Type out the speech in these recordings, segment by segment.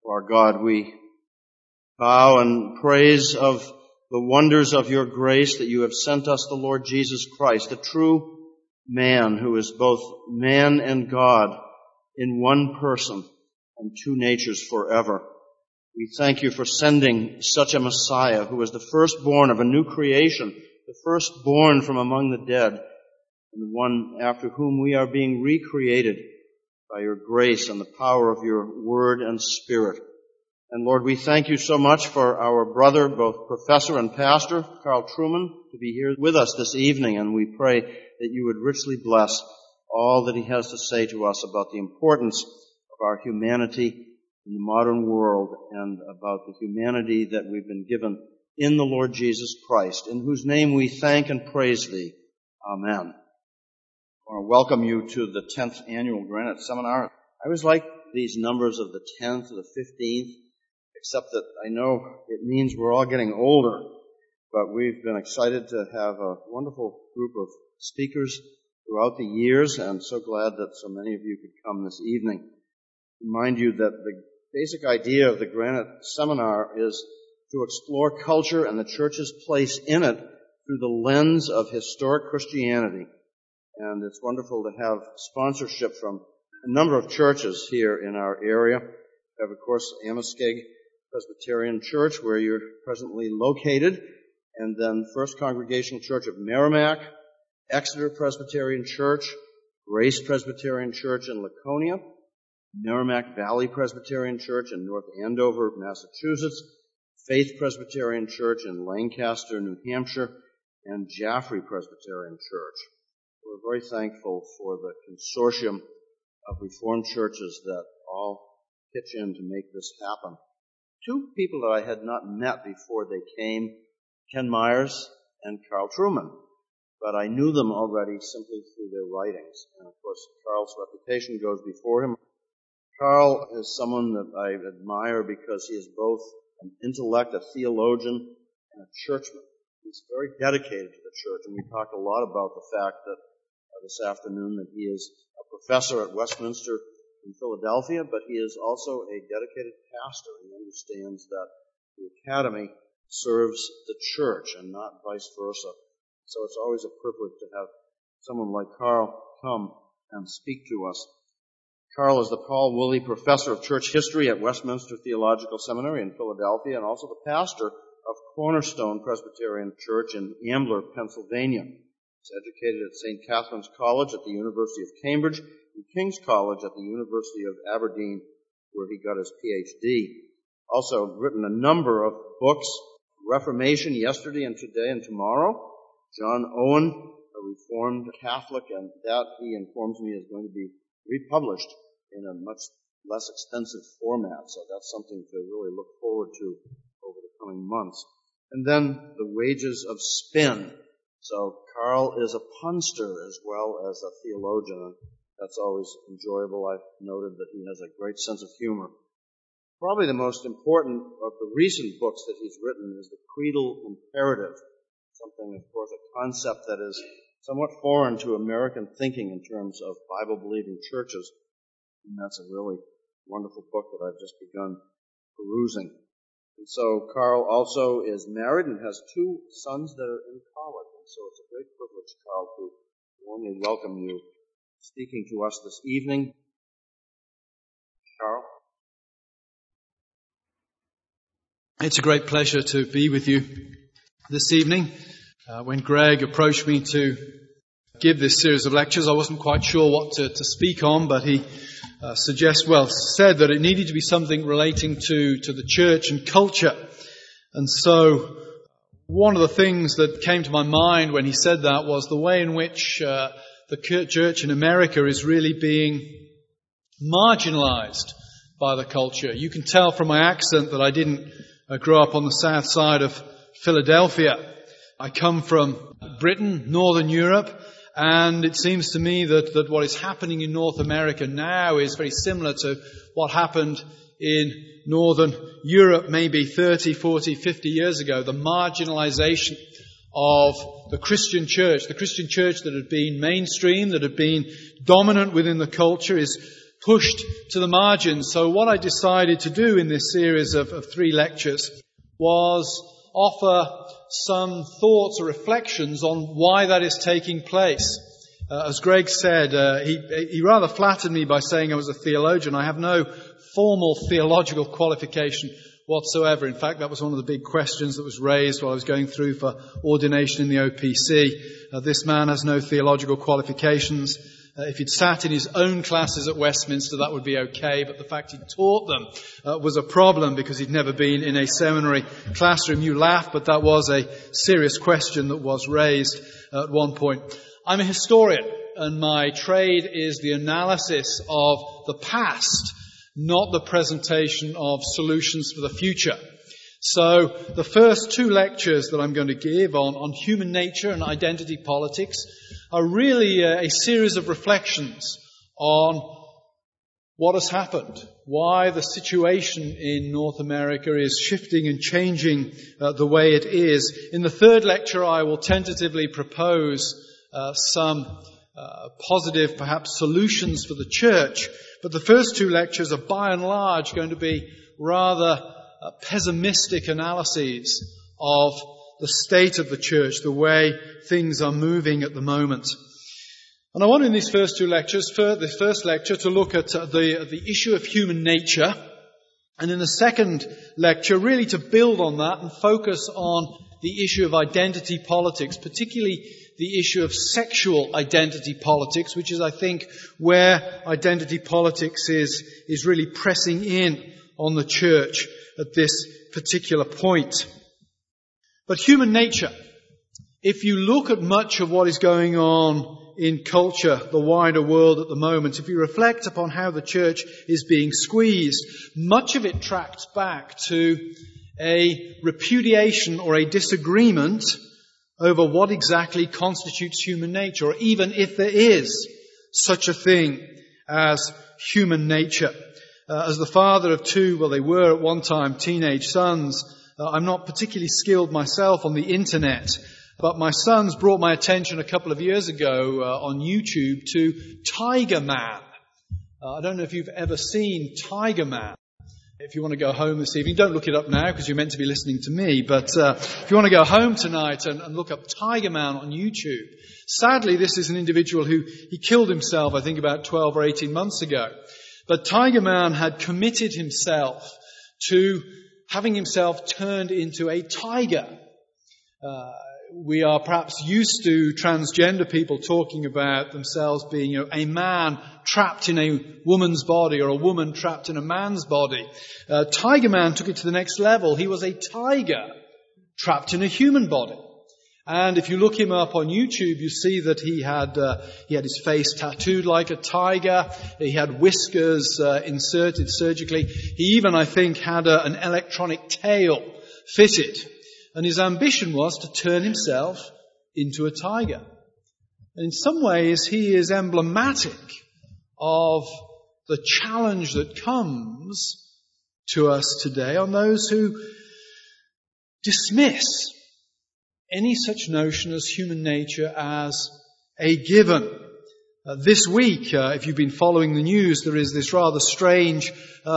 Our God, we bow in praise of the wonders of your grace that you have sent us the Lord Jesus Christ, the true man who is both man and God in one person and two natures forever. We thank you for sending such a Messiah who is the firstborn of a new creation, the firstborn from among the dead, and the one after whom we are being recreated by your grace and the power of your word and spirit. And Lord, we thank you so much for our brother, both professor and pastor, Carl Trueman, to be here with us this evening, and we pray that you would richly bless all that he has to say to us about the importance of our humanity in the modern world and about the humanity that we've been given in the Lord Jesus Christ, in whose name we thank and praise thee. Amen. I want to welcome you to the 10th Annual Granite Seminar. I always like these numbers of the 10th or the 15th, except that I know it means we're all getting older, but we've been excited to have a wonderful group of speakers throughout the years, and so glad that so many of you could come this evening. Remind you that the basic idea of the Granite Seminar is to explore culture and the church's place in it through the lens of historic Christianity. And it's wonderful to have sponsorship from a number of churches here in our area. We have, of course, Amoskeag Presbyterian Church, where you're presently located, and then First Congregational Church of Merrimack, Exeter Presbyterian Church, Grace Presbyterian Church in Laconia, Merrimack Valley Presbyterian Church in North Andover, Massachusetts, Faith Presbyterian Church in Lancaster, New Hampshire, and Jaffrey Presbyterian Church. We're very thankful for the consortium of Reformed churches that all pitch in to make this happen. Two people that I had not met before they came, Ken Myers and Carl Trueman, but I knew them already simply through their writings. And of course, Carl's reputation goes before him. Carl is someone that I admire because he is both an intellect, a theologian, and a churchman. He's very dedicated to the church, and we talked a lot about the fact that this afternoon that he is a professor at Westminster in Philadelphia, but he is also a dedicated pastor. He understands that the academy serves the church and not vice versa. So it's always a privilege to have someone like Carl come and speak to us. Carl is the Paul Woolley Professor of Church History at Westminster Theological Seminary in Philadelphia and also the pastor of Cornerstone Presbyterian Church in Ambler, Pennsylvania. He's educated at St. Catherine's College at the University of Cambridge and King's College at the University of Aberdeen, where he got his Ph.D. Also written a number of books, Reformation, Yesterday and Today and Tomorrow, John Owen, a Reformed Catholic, and that, he informs me, is going to be republished in a much less extensive format, so that's something to really look forward to over the coming months. And then The Wages of Spin. So Carl is a punster as well as a theologian, and that's always enjoyable. I've noted that he has a great sense of humor. Probably the most important of the recent books that he's written is The Creedal Imperative, something, of course, a concept that is somewhat foreign to American thinking in terms of Bible-believing churches. And that's a really wonderful book that I've just begun perusing. And so Carl also is married and has two sons that are in college. And so it's a great privilege, Carl, to warmly welcome you speaking to us this evening. Carl? It's a great pleasure to be with you this evening. When Greg approached me to give this series of lectures, I wasn't quite sure what to speak on, but he said that it needed to be something relating to the church and culture. And so one of the things that came to my mind when he said that was the way in which the church in America is really being marginalized by the culture. You can tell from my accent that I didn't grow up on the south side of Philadelphia. I come from Britain, Northern Europe, and it seems to me that what is happening in North America now is very similar to what happened in Northern Europe maybe 30, 40, 50 years ago. The marginalization of the Christian church that had been mainstream, that had been dominant within the culture, is pushed to the margins. So what I decided to do in this series of 3 lectures was offer some thoughts or reflections on why that is taking place. As Greg said, he rather flattered me by saying I was a theologian. I have no formal theological qualification whatsoever. In fact, that was one of the big questions that was raised while I was going through for ordination in the OPC. This man has no theological qualifications. If he'd sat in his own classes at Westminster, that would be okay, but the fact he taught them was a problem because he'd never been in a seminary classroom. You laugh, but that was a serious question that was raised at one point. I'm a historian, and my trade is the analysis of the past, not the presentation of solutions for the future. So the first 2 lectures that I'm going to give on human nature and identity politics are really a series of reflections on what has happened, why the situation in North America is shifting and changing the way it is. In the 3rd lecture, I will tentatively propose some positive, perhaps, solutions for the church. But the first 2 lectures are by and large going to be rather pessimistic analyses of the state of the church, the way things are moving at the moment. And I want in these first 2 lectures, for the first lecture, to look at the issue of human nature, and in the second lecture, really to build on that and focus on the issue of identity politics, particularly the issue of sexual identity politics, which is, I think, where identity politics is really pressing in on the church at this particular point. But human nature, if you look at much of what is going on in culture, the wider world at the moment, if you reflect upon how the church is being squeezed, much of it tracks back to a repudiation or a disagreement over what exactly constitutes human nature, or even if there is such a thing as human nature. As the father of 2, well, they were at one time teenage sons, I'm not particularly skilled myself on the internet, but my sons brought my attention a couple of years ago on YouTube to Tiger Man. I don't know if you've ever seen Tiger Man. If you want to go home this evening, don't look it up now because you're meant to be listening to me, but if you want to go home tonight and look up Tiger Man on YouTube. Sadly, this is an individual he killed himself, I think, about 12 or 18 months ago. But Tiger Man had committed himself to having himself turned into a tiger. We are perhaps used to transgender people talking about themselves being a man trapped in a woman's body or a woman trapped in a man's body. Tiger Man took it to the next level. He was a tiger trapped in a human body. And if you look him up on YouTube, you see that he had his face tattooed like a tiger. He had whiskers inserted surgically. He even, I think, had an electronic tail fitted. And his ambition was to turn himself into a tiger. And in some ways, he is emblematic of the challenge that comes to us today on those who dismiss any such notion as human nature as a given. This week, if you've been following the news, there is this rather strange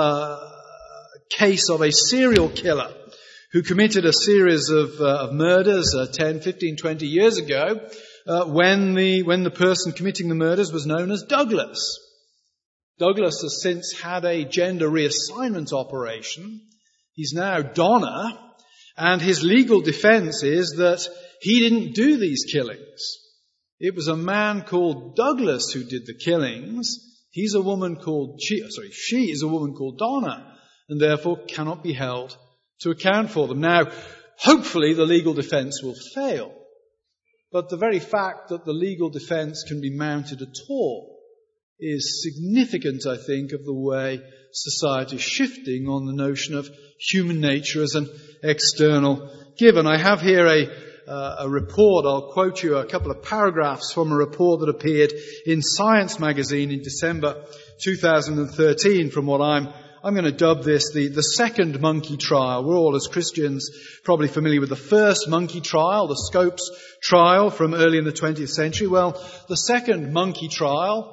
case of a serial killer who committed a series of murders 10, 15, 20 years ago when the person committing the murders was known as Douglas. Douglas has since had a gender reassignment operation. He's now Donna, and his legal defense is that he didn't do these killings. It was a man called Douglas who did the killings. She is a woman called Donna, and therefore cannot be held to account for them. Now, hopefully the legal defense will fail. But the very fact that the legal defense can be mounted at all is significant, I think, of the way society is shifting on the notion of human nature as an external given. I have here a report. I'll quote you a couple of paragraphs from a report that appeared in Science magazine in December 2013 from what I'm going to dub this the second monkey trial. We're all, as Christians, probably familiar with the first monkey trial, the Scopes trial from early in the 20th century. Well, the second monkey trial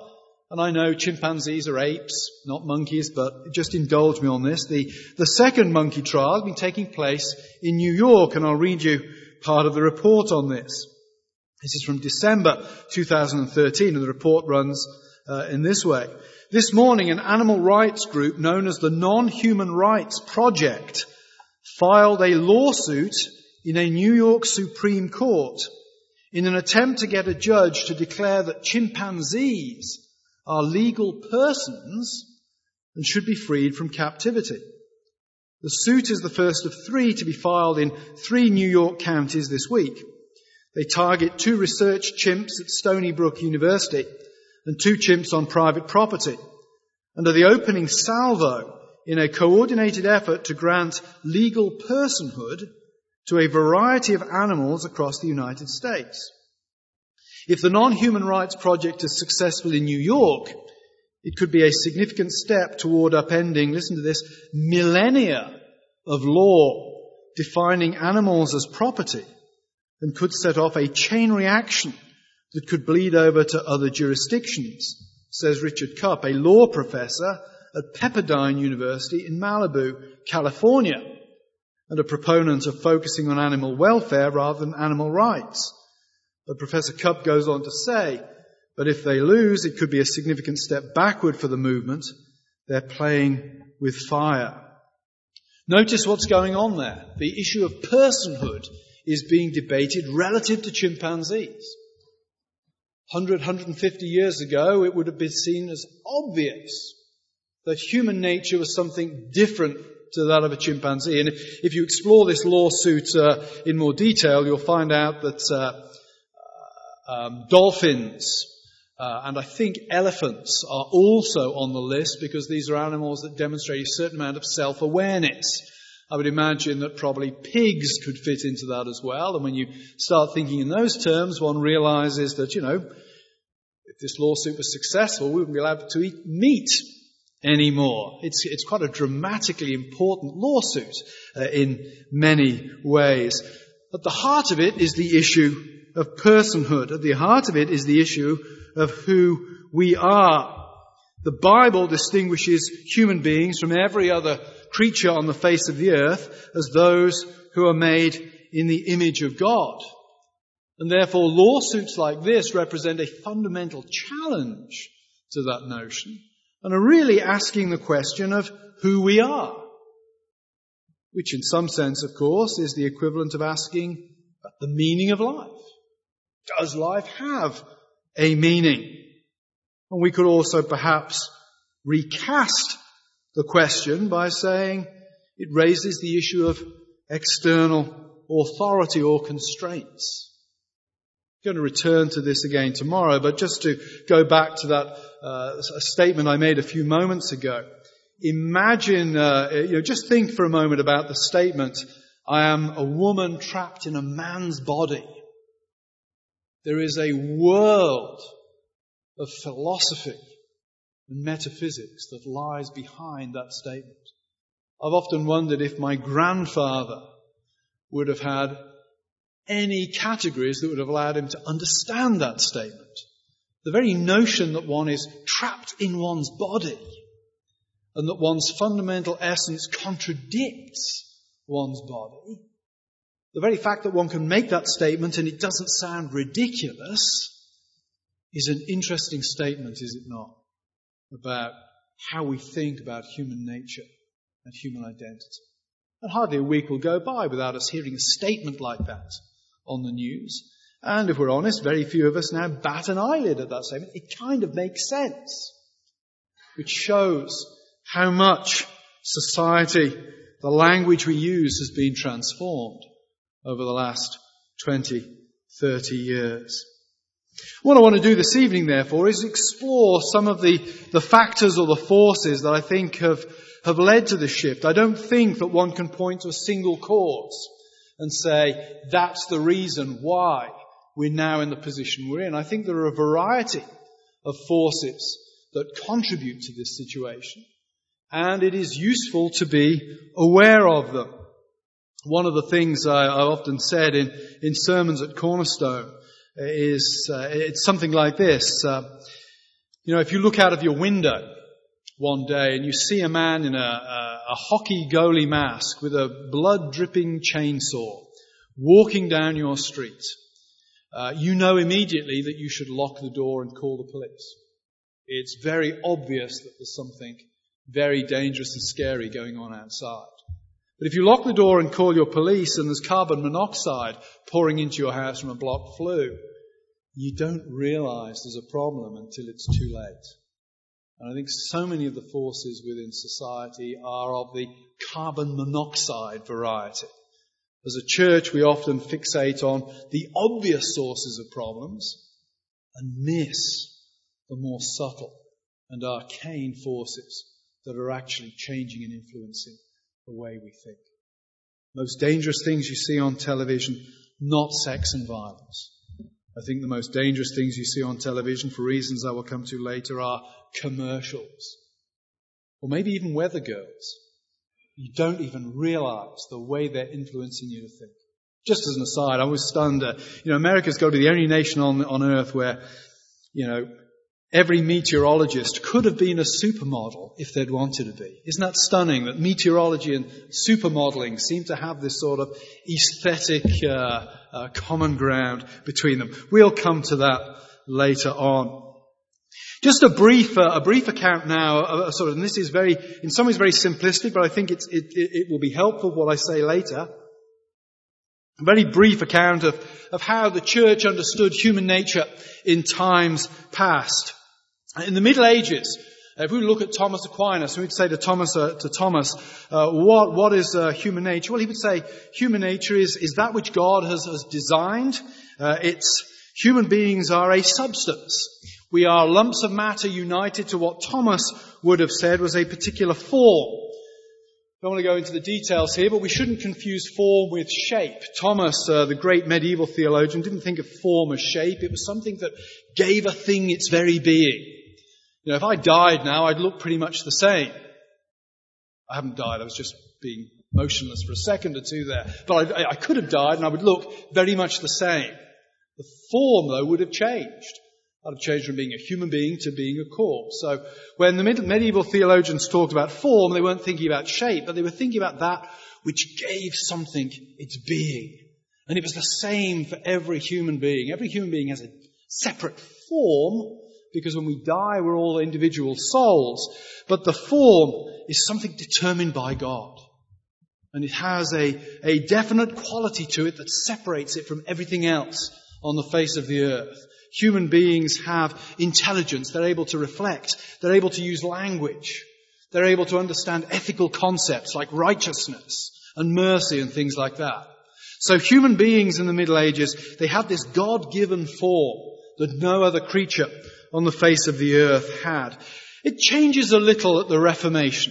And I know chimpanzees are apes, not monkeys, but just indulge me on this. The second monkey trial has been taking place in New York, and I'll read you part of the report on this. This is from December 2013, and the report runs in this way. This morning, an animal rights group known as the Non-Human Rights Project filed a lawsuit in a New York Supreme Court in an attempt to get a judge to declare that chimpanzees are legal persons and should be freed from captivity. The suit is the first of 3 to be filed in 3 New York counties this week. They target 2 research chimps at Stony Brook University and 2 chimps on private property, and are the opening salvo in a coordinated effort to grant legal personhood to a variety of animals across the United States. If the Non-Human Rights Project is successful in New York, it could be a significant step toward upending, listen to this, millennia of law defining animals as property, and could set off a chain reaction that could bleed over to other jurisdictions, says Richard Cupp, a law professor at Pepperdine University in Malibu, California, and a proponent of focusing on animal welfare rather than animal rights. But Professor Cupp goes on to say, but if they lose, it could be a significant step backward for the movement. They're playing with fire. Notice what's going on there. The issue of personhood is being debated relative to chimpanzees. 100, 150 years ago, it would have been seen as obvious that human nature was something different to that of a chimpanzee. And if you explore this lawsuit in more detail, you'll find out that dolphins and I think elephants are also on the list because these are animals that demonstrate a certain amount of self-awareness. I would imagine that probably pigs could fit into that as well. And when you start thinking in those terms, one realizes that, if this lawsuit was successful, we wouldn't be allowed to eat meat anymore. It's quite a dramatically important lawsuit in many ways. At the heart of it is the issue of personhood. At the heart of it is the issue of who we are. The Bible distinguishes human beings from every other creature on the face of the earth as those who are made in the image of God. And therefore lawsuits like this represent a fundamental challenge to that notion and are really asking the question of who we are, which in some sense, of course, is the equivalent of asking about the meaning of life. Does life have a meaning? And we could also perhaps recast the question by saying it raises the issue of external authority or constraints. I'm going to return to this again tomorrow, but just to go back to that a statement I made a few moments ago. Imagine, just think for a moment about the statement, I am a woman trapped in a man's body. There is a world of philosophy and metaphysics that lies behind that statement. I've often wondered if my grandfather would have had any categories that would have allowed him to understand that statement. The very notion that one is trapped in one's body and that one's fundamental essence contradicts one's body. The very fact that one can make that statement and it doesn't sound ridiculous is an interesting statement, is it not? About how we think about human nature and human identity. And hardly a week will go by without us hearing a statement like that on the news. And if we're honest, very few of us now bat an eyelid at that statement. It kind of makes sense, which shows how much society, the language we use, has been transformed over the last 20, 30 years. What I want to do this evening, therefore, is explore some of the factors or the forces that I think have led to this shift. I don't think that one can point to a single cause and say, that's the reason why we're now in the position we're in. I think there are a variety of forces that contribute to this situation, and it is useful to be aware of them. One of the things I often said in sermons at Cornerstone is it's something like this. You know, if you look out of your window one day and you see a man in a hockey goalie mask with a blood-dripping chainsaw walking down your street, you know immediately that you should lock the door and call the police. It's very obvious that there's something very dangerous and scary going on outside. But if you lock the door and call your police and there's carbon monoxide pouring into your house from a blocked flue, you don't realize there's a problem until it's too late. And I think so many of the forces within society are of the carbon monoxide variety. As a church, we often fixate on the obvious sources of problems and miss the more subtle and arcane forces that are actually changing and influencing the way we think. Most dangerous things you see on television, not sex and violence. I think the most dangerous things you see on television, for reasons I will come to later, are commercials. Or maybe even weather girls. You don't even realize the way they're influencing you to think. Just as an aside, I was stunned. America's got to be the only nation on earth where, every meteorologist could have been a supermodel if they'd wanted to be. Isn't that stunning that meteorology and supermodeling seem to have this sort of aesthetic common ground between them? We'll come to that later on. Just a brief account now, and this is in some ways very simplistic, but I think it will be helpful what I say later. A very brief account of how the church understood human nature in times past. In the Middle Ages, if we look at Thomas Aquinas, we'd say to Thomas, what is human nature? Well, he would say human nature is that which God has designed. Human beings are a substance. We are lumps of matter united to what Thomas would have said was a particular form. I don't want to go into the details here, but we shouldn't confuse form with shape. Thomas, the great medieval theologian, didn't think of form as shape. It was something that gave a thing its very being. If I died now, I'd look pretty much the same. I haven't died. I was just being motionless for a second or two there. But I could have died and I would look very much the same. The form, though, would have changed. I'd have changed from being a human being to being a corpse. So when the medieval theologians talked about form, they weren't thinking about shape, but they were thinking about that which gave something its being. And it was the same for every human being. Every human being has a separate form, because when we die, we're all individual souls. But the form is something determined by God. And it has a definite quality to it that separates it from everything else on the face of the earth. Human beings have intelligence. They're able to reflect. They're able to use language. They're able to understand ethical concepts like righteousness and mercy and things like that. So human beings in the Middle Ages, they had this God-given form that no other creature on the face of the earth had. It changes a little at the Reformation.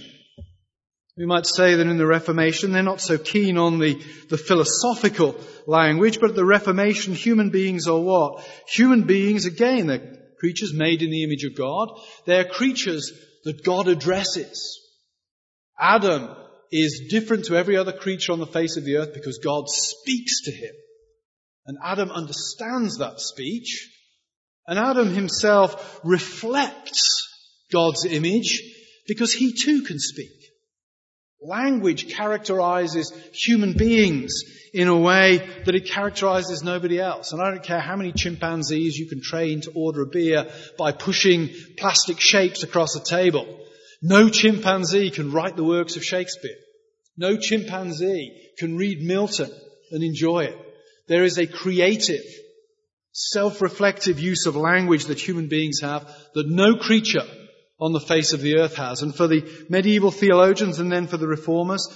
We might say that in the Reformation they're not so keen on the philosophical language, but at the Reformation human beings are what? Human beings, again, they're creatures made in the image of God. They're creatures that God addresses. Adam is different to every other creature on the face of the earth because God speaks to him. And Adam understands that speech. And Adam himself reflects God's image because he too can speak. Language characterizes human beings in a way that it characterizes nobody else. And I don't care how many chimpanzees you can train to order a beer by pushing plastic shapes across a table. No chimpanzee can write the works of Shakespeare. No chimpanzee can read Milton and enjoy it. There is a creative, self-reflective use of language that human beings have that no creature on the face of the earth has. And for the medieval theologians and then for the reformers,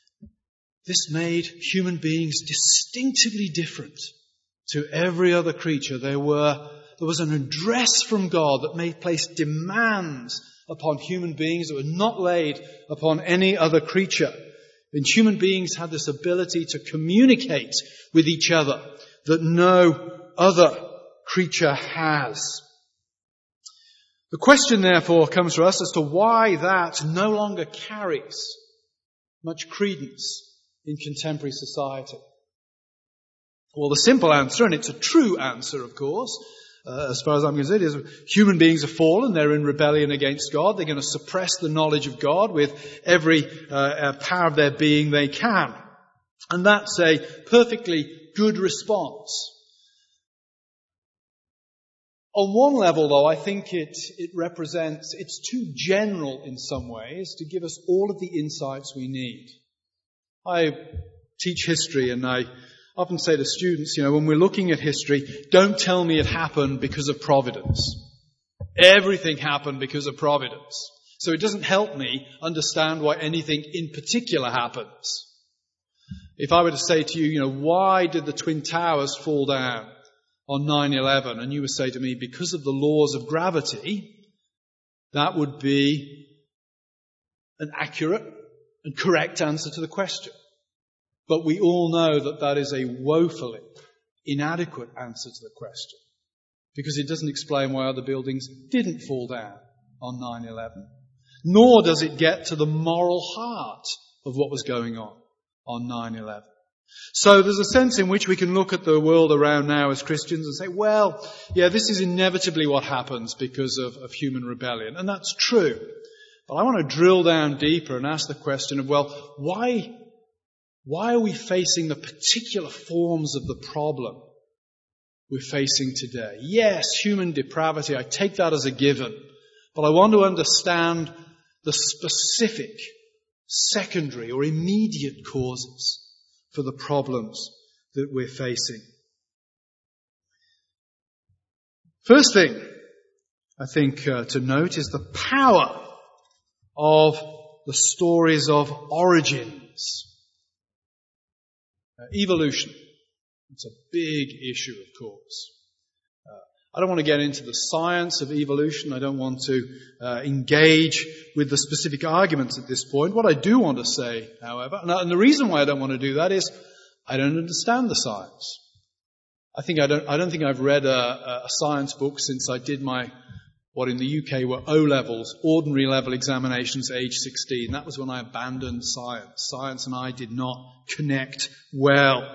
this made human beings distinctively different to every other creature. There was an address from God that placed demands upon human beings that were not laid upon any other creature. And human beings had this ability to communicate with each other that no other creature has. The question, therefore, comes to us as to why that no longer carries much credence in contemporary society. Well, the simple answer, and it's a true answer, of course, as far as I'm concerned, is human beings are fallen. They're in rebellion against God. They're going to suppress the knowledge of God with every power of their being they can. And that's a perfectly good response. On one level, though, I think it's too general in some ways to give us all of the insights we need. I teach history, and I often say to students, when we're looking at history, don't tell me it happened because of providence. Everything happened because of providence. So it doesn't help me understand why anything in particular happens. If I were to say to you, why did the Twin Towers fall down on 9/11? And you would say to me, because of the laws of gravity, that would be an accurate and correct answer to the question. But we all know that that is a woefully inadequate answer to the question, because it doesn't explain why other buildings didn't fall down on 9/11. Nor does it get to the moral heart of what was going on 9/11. So there's a sense in which we can look at the world around now as Christians and say, well, yeah, this is inevitably what happens because of human rebellion. And that's true. But I want to drill down deeper and ask the question of, well, why are we facing the particular forms of the problem we're facing today? Yes, human depravity, I take that as a given. But I want to understand the specific, secondary or immediate causes for the problems that we're facing. First thing I think to note is the power of the stories of origins. Evolution. It's a big issue, of course. I don't want to get into the science of evolution. I don't want to engage with the specific arguments at this point. What I do want to say, however, and the reason why I don't want to do that is I don't understand the science. I don't think I've read a science book since I did my, what in the UK were O-levels, ordinary level examinations, age 16. That was when I abandoned science. Science and I did not connect well.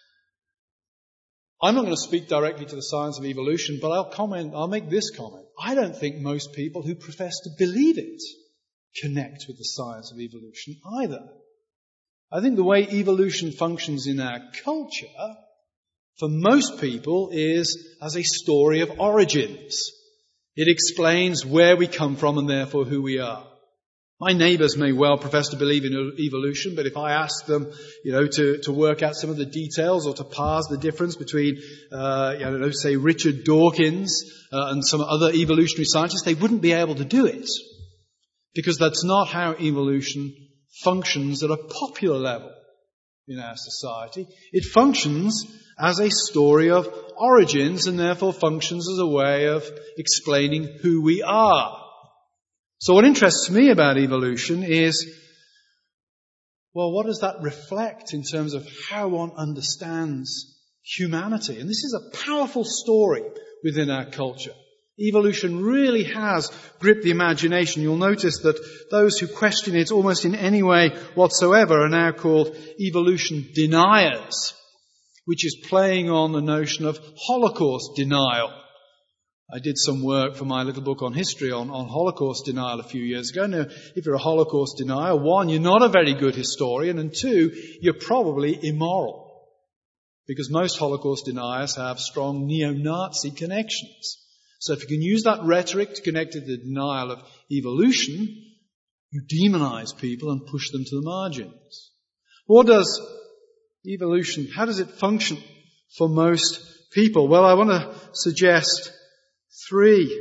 I'm not going to speak directly to the science of evolution, but I'll make this comment. I don't think most people who profess to believe it connect with the science of evolution either. I think the way evolution functions in our culture, for most people, is as a story of origins. It explains where we come from and therefore who we are. My neighbours may well profess to believe in evolution, but if I ask them, to work out some of the details or to parse the difference between, say Richard Dawkins and some other evolutionary scientists, they wouldn't be able to do it. Because that's not how evolution functions at a popular level in our society. It functions as a story of origins and therefore functions as a way of explaining who we are. So what interests me about evolution is, well, what does that reflect in terms of how one understands humanity? And this is a powerful story within our culture. Evolution really has gripped the imagination. You'll notice that those who question it almost in any way whatsoever are now called evolution deniers, which is playing on the notion of Holocaust denial. I did some work for my little book on history on Holocaust denial a few years ago. Now, if you're a Holocaust denier, one, you're not a very good historian, and two, you're probably immoral. Because most Holocaust deniers have strong neo-Nazi connections. So if you can use that rhetoric to connect to the denial of evolution, you demonize people and push them to the margins. What does evolution, how does it function for most people? Well, I want to suggest three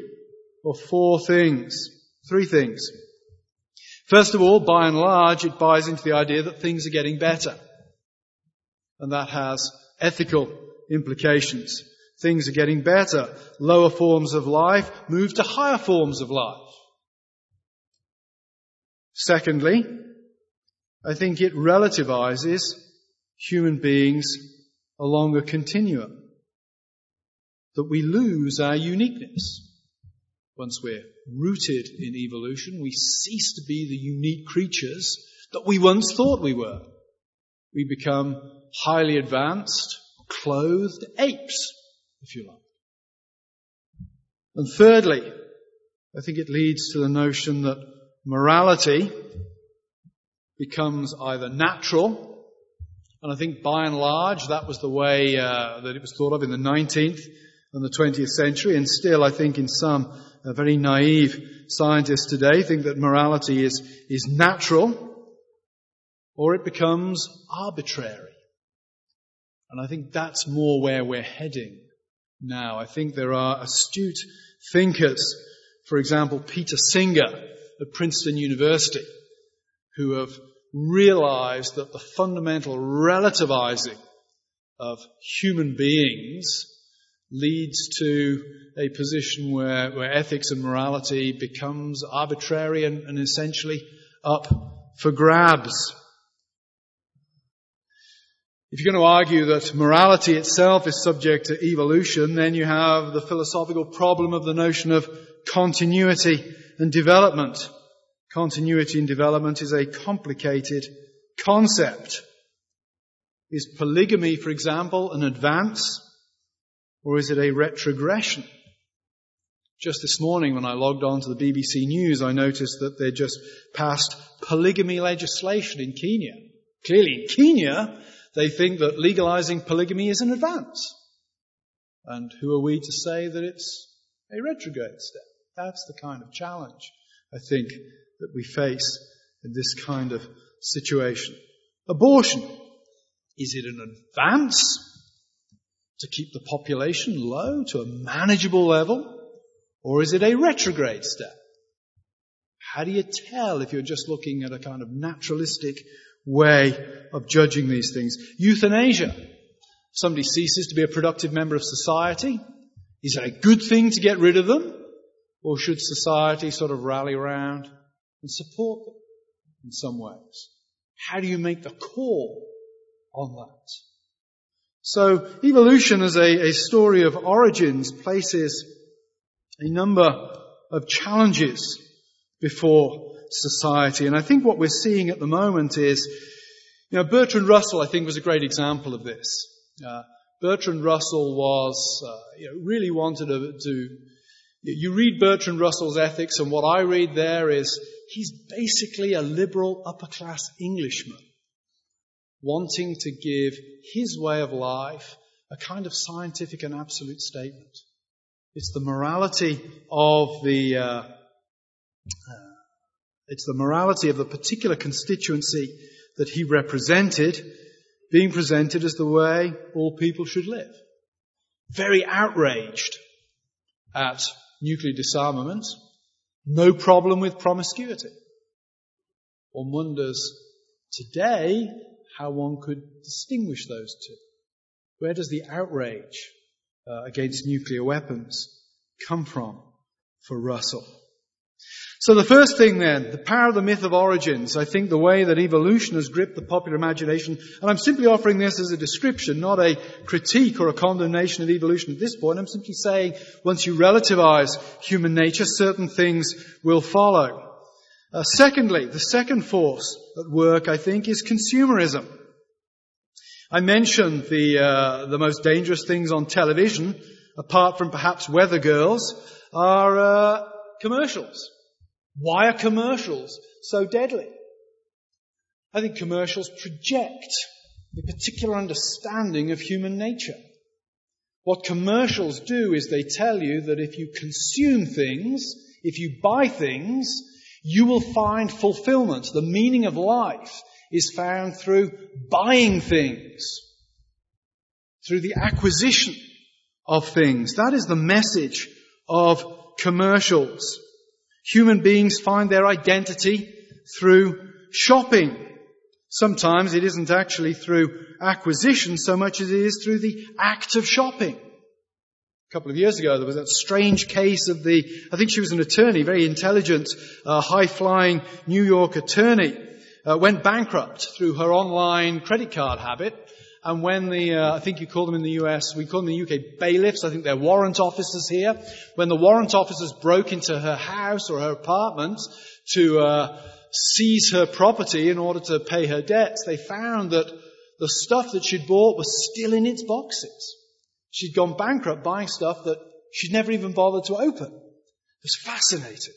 things. First of all, by and large, it buys into the idea that things are getting better. And that has ethical implications. Things are getting better. Lower forms of life move to higher forms of life. Secondly, I think it relativizes human beings along a continuum. That we lose our uniqueness. Once we're rooted in evolution, we cease to be the unique creatures that we once thought we were. We become highly advanced, clothed apes, if you like. And thirdly, I think it leads to the notion that morality becomes either natural, and I think by and large that was the way that it was thought of in the 19th and the 20th century, and still I think in some very naive scientists today think that morality is natural, or it becomes arbitrary. And I think that's more where we're heading now. I think there are astute thinkers, for example, Peter Singer at Princeton University, who have realized that the fundamental relativizing of human beings leads to a position where ethics and morality becomes arbitrary and essentially up for grabs. If you're going to argue that morality itself is subject to evolution, then you have the philosophical problem of the notion of continuity and development. Continuity and development is a complicated concept. Is polygamy, for example, an advance, or is it a retrogression? Just this morning when I logged on to the BBC News, I noticed that they just passed polygamy legislation in Kenya. Clearly in Kenya, they think that legalizing polygamy is an advance. And who are we to say that it's a retrograde step? That's the kind of challenge, I think, that we face in this kind of situation. Abortion. Is it an advance to keep the population low to a manageable level? Or is it a retrograde step? How do you tell if you're just looking at a kind of naturalistic way of judging these things? Euthanasia. If somebody ceases to be a productive member of society, is it a good thing to get rid of them? Or should society sort of rally around and support them in some ways? How do you make the call on that? So evolution as a story of origins places a number of challenges before society. And I think what we're seeing at the moment is, Bertrand Russell, I think, was a great example of this. Bertrand Russell was, really wanted to, you read Bertrand Russell's Ethics, and what I read there is he's basically a liberal upper-class Englishman wanting to give his way of life a kind of scientific and absolute statement. It's the morality of the particular constituency that he represented being presented as the way all people should live. Very outraged at nuclear disarmament, no problem with promiscuity. One wonders today how one could distinguish those two. Where does the outrage against nuclear weapons come from for Russell? So the first thing then, the power of the myth of origins, I think the way that evolution has gripped the popular imagination, and I'm simply offering this as a description, not a critique or a condemnation of evolution at this point. I'm simply saying once you relativize human nature, certain things will follow. Secondly, the second force at work, I think, is consumerism. I mentioned the most dangerous things on television, apart from perhaps Weather Girls, are commercials. Why are commercials so deadly? I think commercials project a particular understanding of human nature. What commercials do is they tell you that if you consume things, if you buy things, you will find fulfillment. The meaning of life is found through buying things, through the acquisition of things. That is the message of commercials. Human beings find their identity through shopping. Sometimes it isn't actually through acquisition so much as it is through the act of shopping. A couple of years ago, there was that strange case of I think she was an attorney, very intelligent, high-flying New York attorney, went bankrupt through her online credit card habit. And when I think you call them in the US, we call them in the UK bailiffs, I think they're warrant officers here. When the warrant officers broke into her house or her apartment to seize her property in order to pay her debts, they found that the stuff that she'd bought was still in its boxes. She'd gone bankrupt buying stuff that she'd never even bothered to open. It was fascinating.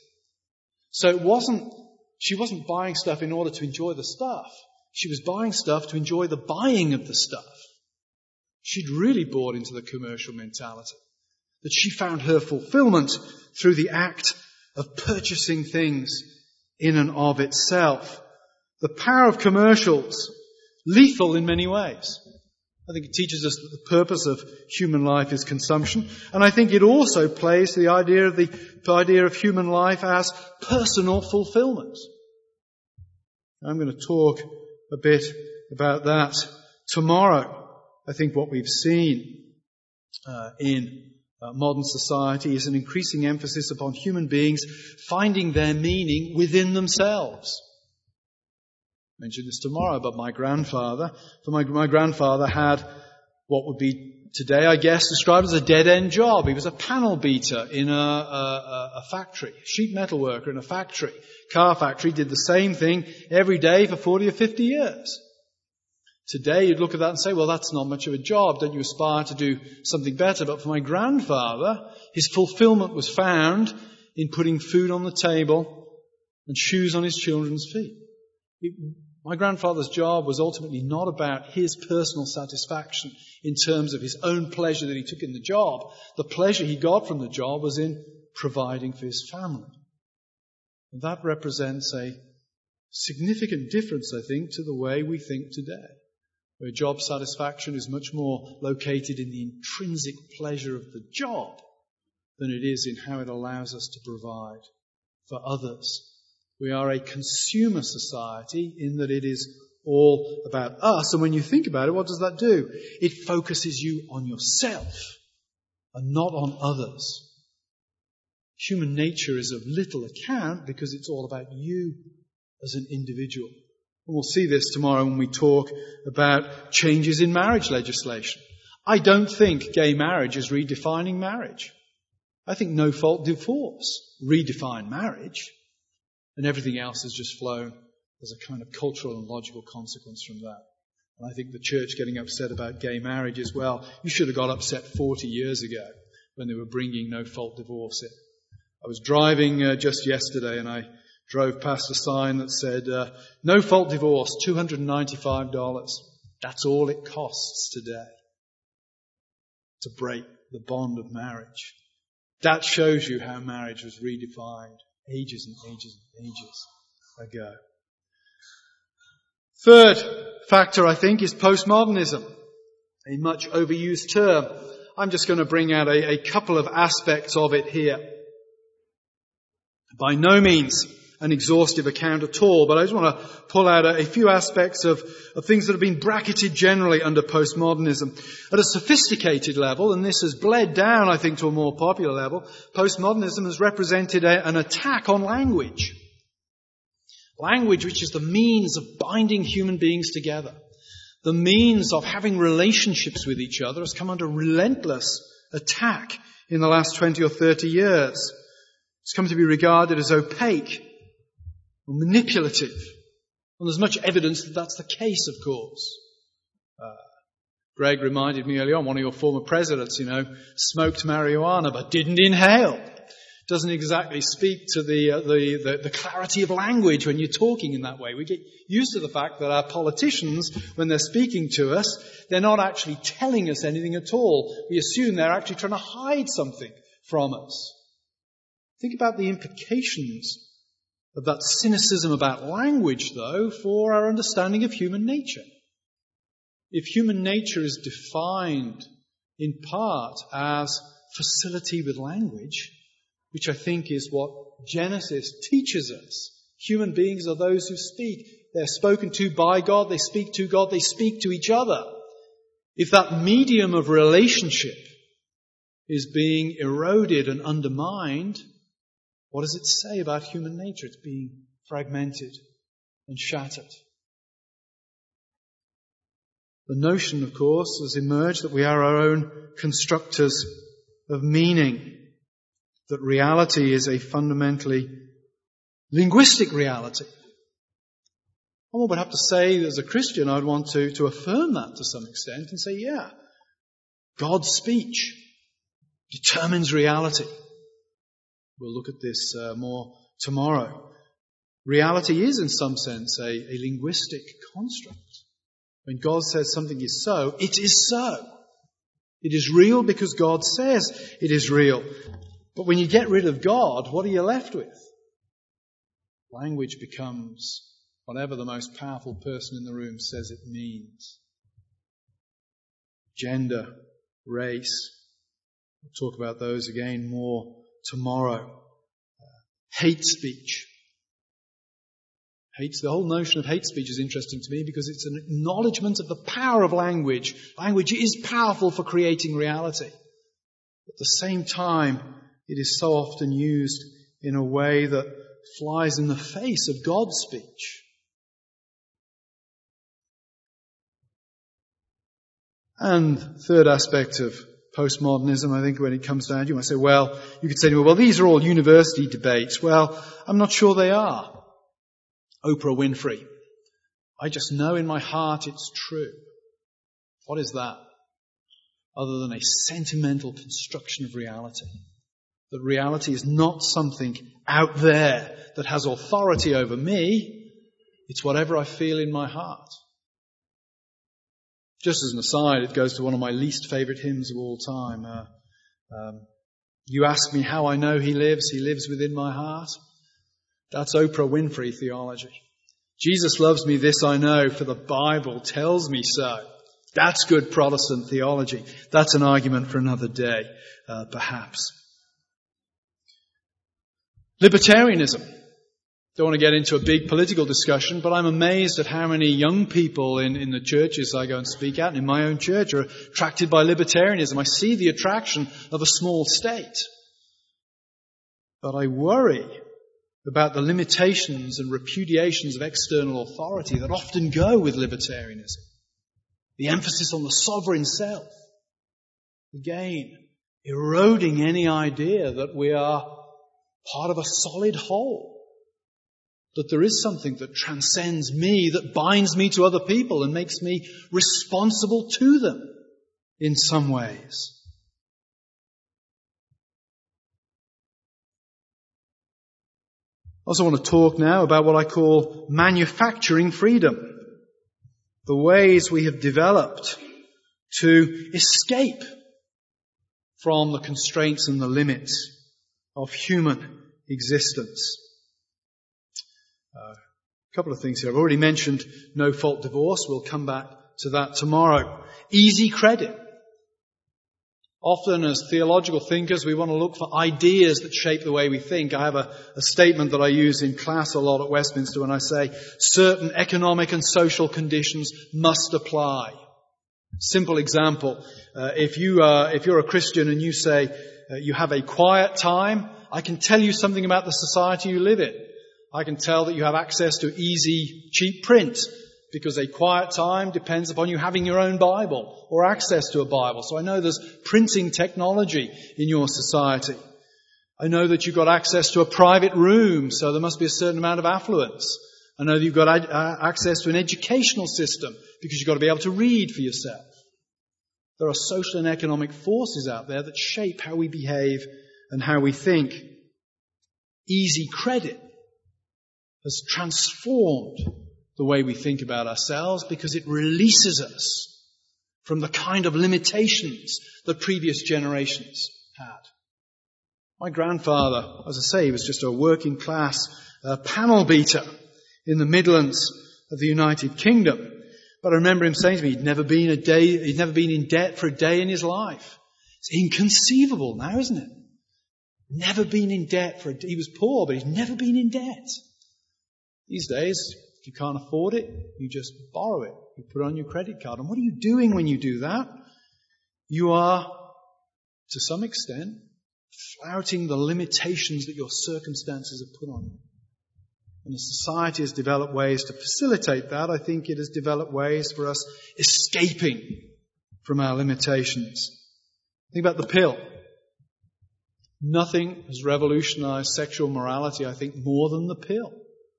So she wasn't buying stuff in order to enjoy the stuff. She was buying stuff to enjoy the buying of the stuff. She'd really bought into the commercial mentality. That she found her fulfillment through the act of purchasing things in and of itself. The power of commercials, lethal in many ways. I think it teaches us that the purpose of human life is consumption. And I think it also plays the idea of human life as personal fulfillment. I'm going to talk a bit about that tomorrow. I think what we've seen in modern society is an increasing emphasis upon human beings finding their meaning within themselves. I mentioned this tomorrow, but my grandfather had what would be today, I guess, described as a dead-end job. He was a panel beater in a factory, sheet metal worker in a factory, car factory, did the same thing every day for 40 or 50 years. Today you'd look at that and say, well, that's not much of a job. Don't you aspire to do something better? But for my grandfather, his fulfillment was found in putting food on the table and shoes on his children's feet. My grandfather's job was ultimately not about his personal satisfaction in terms of his own pleasure that he took in the job. The pleasure he got from the job was in providing for his family. And that represents a significant difference, I think, to the way we think today, where job satisfaction is much more located in the intrinsic pleasure of the job than it is in how it allows us to provide for others. We are a consumer society in that it is all about us. And when you think about it, what does that do? It focuses you on yourself and not on others. Human nature is of little account because it's all about you as an individual. And we'll see this tomorrow when we talk about changes in marriage legislation. I don't think gay marriage is redefining marriage. I think no-fault divorce redefined marriage. And everything else has just flown as a kind of cultural and logical consequence from that. And I think the church getting upset about gay marriage as well, you should have got upset 40 years ago when they were bringing no-fault divorce in. I was driving just yesterday and I drove past a sign that said, no-fault divorce, $295. That's all it costs today to break the bond of marriage. That shows you how marriage was redefined ages and ages and ages ago. Third factor, I think, is postmodernism, a much overused term. I'm just going to bring out a couple of aspects of it here. By no means an exhaustive account at all, but I just want to pull out a few aspects of things that have been bracketed generally under postmodernism. At a sophisticated level, and this has bled down, I think, to a more popular level, postmodernism has represented an attack on language. Language which is the means of binding human beings together. The means of having relationships with each other has come under relentless attack in the last 20 or 30 years. It's come to be regarded as opaque or manipulative. And there's much evidence that that's the case, of course. Greg reminded me earlier on, one of your former presidents, smoked marijuana but didn't inhale. Doesn't exactly speak to the clarity of language when you're talking in that way. We get used to the fact that our politicians, when they're speaking to us, they're not actually telling us anything at all. We assume they're actually trying to hide something from us. Think about the implications of that cynicism about language, though, for our understanding of human nature. If human nature is defined in part as facility with language, which I think is what Genesis teaches us, human beings are those who speak. They're spoken to by God, they speak to God, they speak to each other. If that medium of relationship is being eroded and undermined, what does it say about human nature? It's being fragmented and shattered. The notion, of course, has emerged that we are our own constructors of meaning, that reality is a fundamentally linguistic reality. One would have to say, as a Christian, I'd want to affirm that to some extent and say, yeah, God's speech, determines reality. We'll look at this more tomorrow. Reality is, in some sense, a linguistic construct. When God says something is so, it is so. It is real because God says it is real. But when you get rid of God, what are you left with? Language becomes whatever the most powerful person in the room says it means. Gender, race. We'll talk about those again more tomorrow. Hate speech. The whole notion of hate speech is interesting to me because it's an acknowledgement of the power of language. Language is powerful for creating reality. At the same time, it is so often used in a way that flies in the face of God's speech. And third aspect of postmodernism, I think, when it comes down to it, you might say, well, you could say to me, well, these are all university debates. Well, I'm not sure they are. Oprah Winfrey. I just know in my heart it's true. What is that? Other than a sentimental construction of reality. That reality is not something out there that has authority over me. It's whatever I feel in my heart. Just as an aside, it goes to one of my least favourite hymns of all time. You ask me how I know he lives within my heart. That's Oprah Winfrey theology. Jesus loves me, this I know, for the Bible tells me so. That's good Protestant theology. That's an argument for another day, perhaps. Libertarianism. Don't want to get into a big political discussion, but I'm amazed at how many young people in the churches I go and speak at, and in my own church, are attracted by libertarianism. I see the attraction of a small state. But I worry about the limitations and repudiations of external authority that often go with libertarianism. The emphasis on the sovereign self. Again, eroding any idea that we are part of a solid whole. That there is something that transcends me, that binds me to other people and makes me responsible to them in some ways. I also want to talk now about what I call manufacturing freedom. The ways we have developed to escape from the constraints and the limits of human existence. A couple of things here. I've already mentioned no-fault divorce. We'll come back to that tomorrow. Easy credit. Often as theological thinkers, we want to look for ideas that shape the way we think. I have a statement that I use in class a lot at Westminster when I say certain economic and social conditions must apply. Simple example. If you're a Christian and you say you have a quiet time, I can tell you something about the society you live in. I can tell that you have access to easy, cheap print, because a quiet time depends upon you having your own Bible or access to a Bible. So I know there's printing technology in your society. I know that you've got access to a private room, so there must be a certain amount of affluence. I know that you've got access to an educational system because you've got to be able to read for yourself. There are social and economic forces out there that shape how we behave and how we think. Easy credit has transformed the way we think about ourselves because it releases us from the kind of limitations that previous generations had. My grandfather, as I say, he was just a working class panel beater in the Midlands of the United Kingdom. But I remember him saying to me he'd never been in debt for a day in his life. It's inconceivable now, isn't it? Never been in debt he was poor, but he's never been in debt. These days, if you can't afford it, you just borrow it. You put it on your credit card. And what are you doing when you do that? You are, to some extent, flouting the limitations that your circumstances have put on you. And as society has developed ways to facilitate that, I think it has developed ways for us escaping from our limitations. Think about the pill. Nothing has revolutionized sexual morality, I think, more than the pill.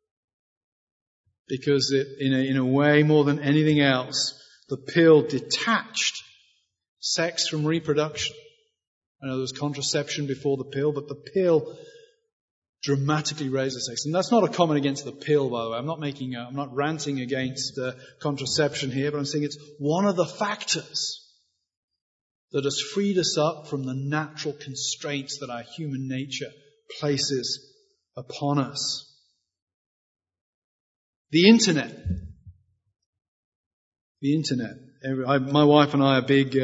Because in a way, more than anything else, the pill detached sex from reproduction I know there was contraception before the pill, but the pill dramatically raises sex. And that's not a comment against the pill, by the way. I'm not ranting against contraception here, but I'm saying it's one of the factors that has freed us up from the natural constraints that our human nature places upon us. The internet. My wife and I are big,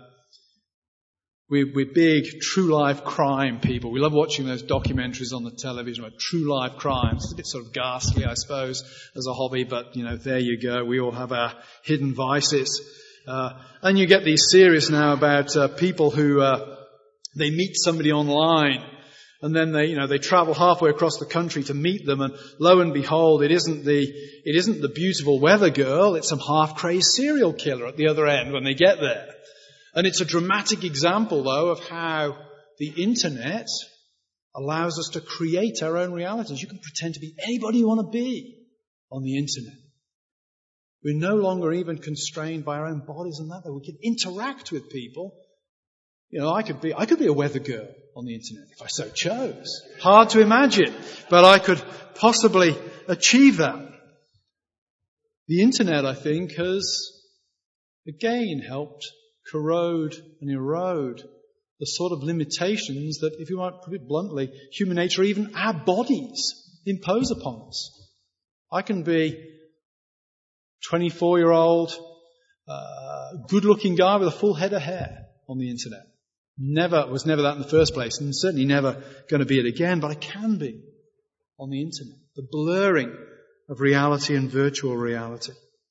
we're big true life crime people. We love watching those documentaries on the television about true life crimes. It's a bit sort of ghastly, I suppose, as a hobby, but there you go. We all have our hidden vices. And you get these series now about people who they meet somebody online, and then they travel halfway across the country to meet them, and lo and behold, it isn't the beautiful weather girl, it's some half-crazed serial killer at the other end when they get there. And it's a dramatic example, though, of how the internet allows us to create our own realities. You can pretend to be anybody you want to be on the internet. We're no longer even constrained by our own bodies and that. We can interact with people. I could be a weather girl on the internet if I so chose. Hard to imagine, but I could possibly achieve that. The internet, I think, has again helped corrode and erode the sort of limitations that, if you might put it bluntly, human nature, even our bodies, impose upon us. I can be 24-year-old, good-looking guy with a full head of hair on the internet. Was never that in the first place, and certainly never going to be it again, but I can be on the internet. The blurring of reality and virtual reality.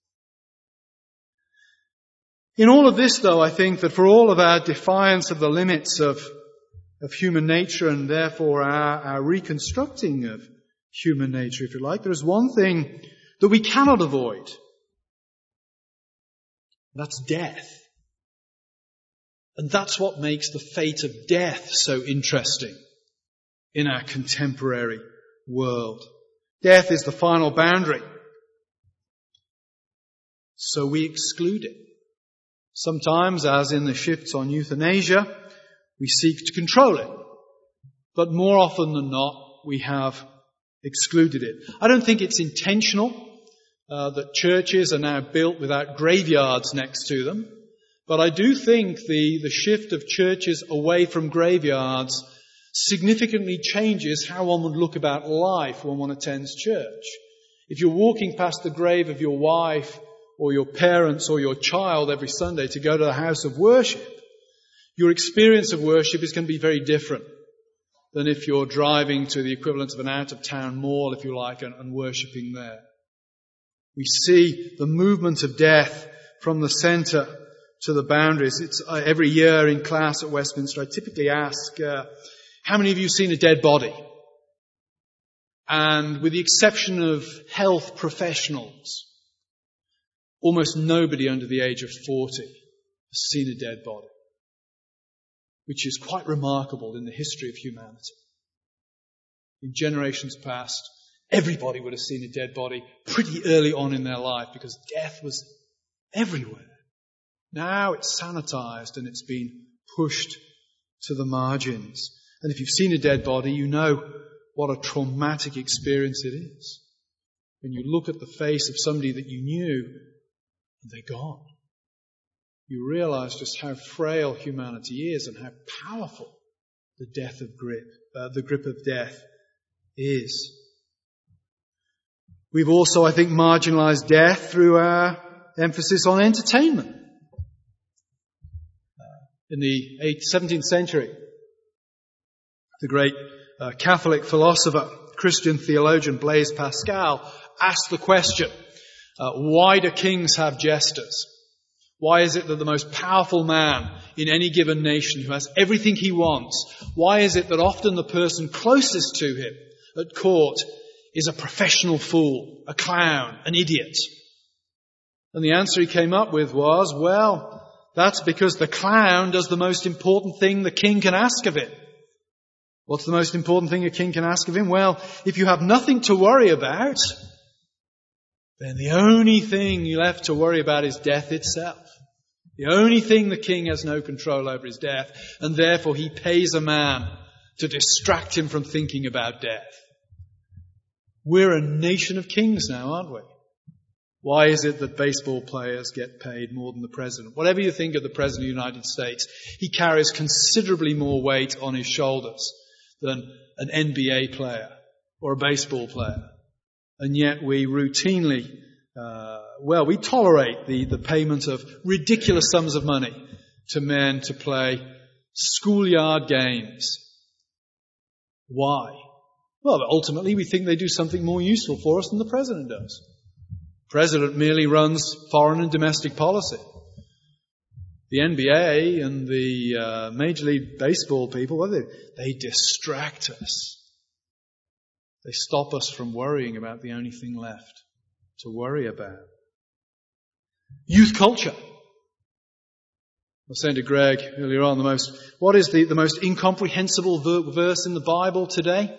In all of this, though, I think that for all of our defiance of the limits of human nature, and therefore our reconstructing of human nature, if you like, there is one thing that we cannot avoid. That's death. And that's what makes the fate of death so interesting in our contemporary world. Death is the final boundary. So we exclude it. Sometimes, as in the shifts on euthanasia, we seek to control it. But more often than not, we have excluded it. I don't think it's intentional that churches are now built without graveyards next to them. But I do think the shift of churches away from graveyards significantly changes how one would look about life when one attends church. If you're walking past the grave of your wife or your parents or your child every Sunday to go to the house of worship, your experience of worship is going to be very different than if you're driving to the equivalent of an out-of-town mall, if you like, and worshipping there. We see the movement of death from the centre to the boundaries. It's every year in class at Westminster, I typically ask, how many of you have seen a dead body? And with the exception of health professionals, almost nobody under the age of 40 has seen a dead body, which is quite remarkable in the history of humanity. In generations past, everybody would have seen a dead body pretty early on in their life because death was everywhere. Now it's sanitized and it's been pushed to the margins. And if you've seen a dead body, you know what a traumatic experience it is. When you look at the face of somebody that you knew, and they're gone. You realize just how frail humanity is and how powerful the grip of death is. We've also, I think, marginalized death through our emphasis on entertainment. In the 17th century, the great Catholic philosopher, Christian theologian Blaise Pascal asked the question, why do kings have jesters? Why is it that the most powerful man in any given nation who has everything he wants, why is it that often the person closest to him at court is a professional fool, a clown, an idiot? And the answer he came up with was, well, that's because the clown does the most important thing the king can ask of him. What's the most important thing a king can ask of him? Well, if you have nothing to worry about, then the only thing you're left to worry about is death itself. The only thing the king has no control over is death, and therefore he pays a man to distract him from thinking about death. We're a nation of kings now, aren't we? Why is it that baseball players get paid more than the president? Whatever you think of the president of the United States, he carries considerably more weight on his shoulders than an NBA player or a baseball player. And yet we routinely, we tolerate the payment of ridiculous sums of money to men to play schoolyard games. Why? Well, ultimately we think they do something more useful for us than the president does. The president merely runs foreign and domestic policy. The NBA and the Major League Baseball people, they distract us. They stop us from worrying about the only thing left to worry about. Youth culture. I was saying to Greg earlier on, what is the most incomprehensible verse in the Bible today?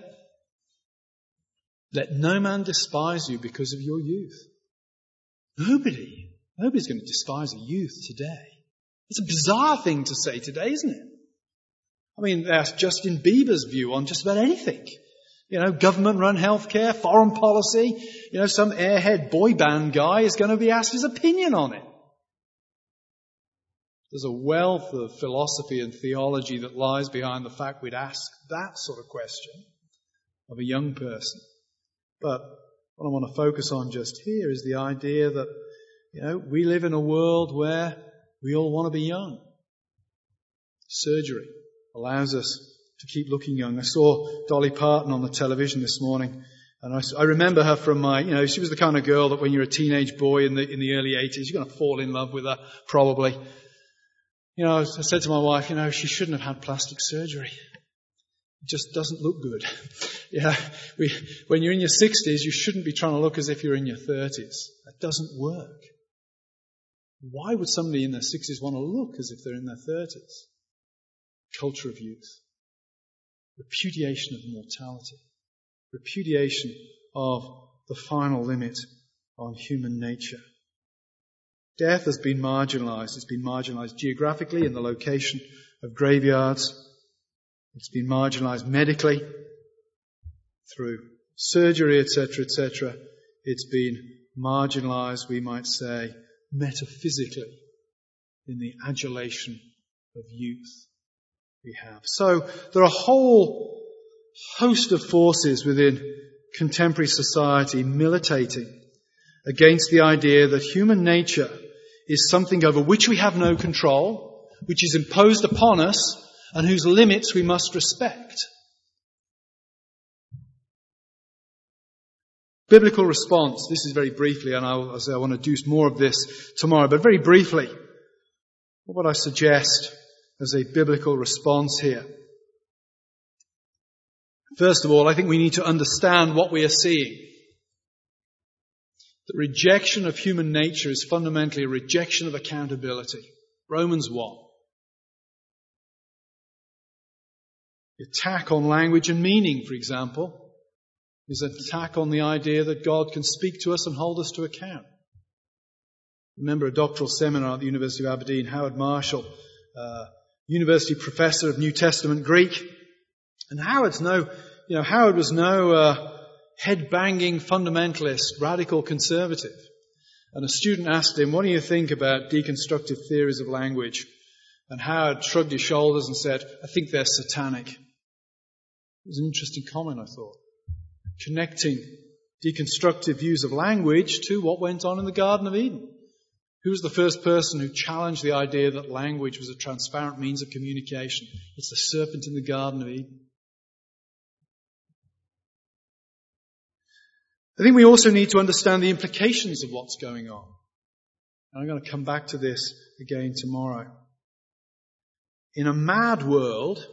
Let no man despise you because of your youth. Nobody's going to despise a youth today. It's a bizarre thing to say today, isn't it? I mean, that's Justin Bieber's view on just about anything. Government-run healthcare, foreign policy. Some airhead boy band guy is going to be asked his opinion on it. There's a wealth of philosophy and theology that lies behind the fact we'd ask that sort of question of a young person. But what I want to focus on just here is the idea that, we live in a world where we all want to be young. Surgery allows us to keep looking young. I saw Dolly Parton on the television this morning, and I remember her from she was the kind of girl that when you're a teenage boy in the early 80s, you're going to fall in love with her, probably. I said to my wife, she shouldn't have had plastic surgery. It just doesn't look good. When you're in your 60s, you shouldn't be trying to look as if you're in your 30s. That doesn't work. Why would somebody in their 60s want to look as if they're in their 30s? Culture of youth. Repudiation of mortality. Repudiation of the final limit on human nature. Death has been marginalized. It's been marginalized geographically in the location of graveyards. It's been marginalized medically through surgery, etc., etc. It's been marginalized, we might say, metaphysically in the adulation of youth we have. So there are a whole host of forces within contemporary society militating against the idea that human nature is something over which we have no control, which is imposed upon us, and whose limits we must respect. Biblical response. This is very briefly, and I want to do more of this tomorrow, but very briefly, what would I suggest as a biblical response here? First of all, I think we need to understand what we are seeing. The rejection of human nature is fundamentally a rejection of accountability. Romans 1. The attack on language and meaning, for example, is an attack on the idea that God can speak to us and hold us to account. Remember a doctoral seminar at the University of Aberdeen, Howard Marshall, university professor of New Testament Greek. And Howard was no head-banging fundamentalist, radical conservative. And a student asked him, what do you think about deconstructive theories of language? And Howard shrugged his shoulders and said, I think they're satanic. It was an interesting comment, I thought. Connecting deconstructive views of language to what went on in the Garden of Eden. Who was the first person who challenged the idea that language was a transparent means of communication? It's the serpent in the Garden of Eden. I think we also need to understand the implications of what's going on. And I'm going to come back to this again tomorrow. In a mad world,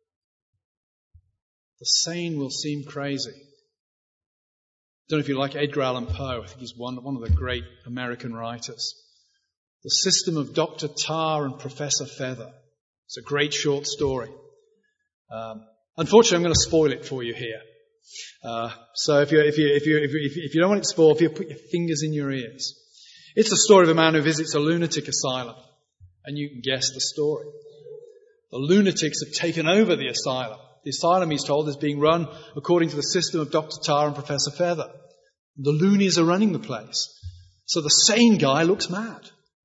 the sane will seem crazy. I don't know if you like Edgar Allan Poe. I think he's one of the great American writers. The System of Dr. Tar and Professor Feather. It's a great short story. Unfortunately, I'm going to spoil it for you here. So if you don't want it spoiled, if you put your fingers in your ears. It's the story of a man who visits a lunatic asylum. And you can guess the story. The lunatics have taken over the asylum. The asylum, he's told, is being run according to the system of Dr. Tarr and Professor Feather. The loonies are running the place. So the sane guy looks mad.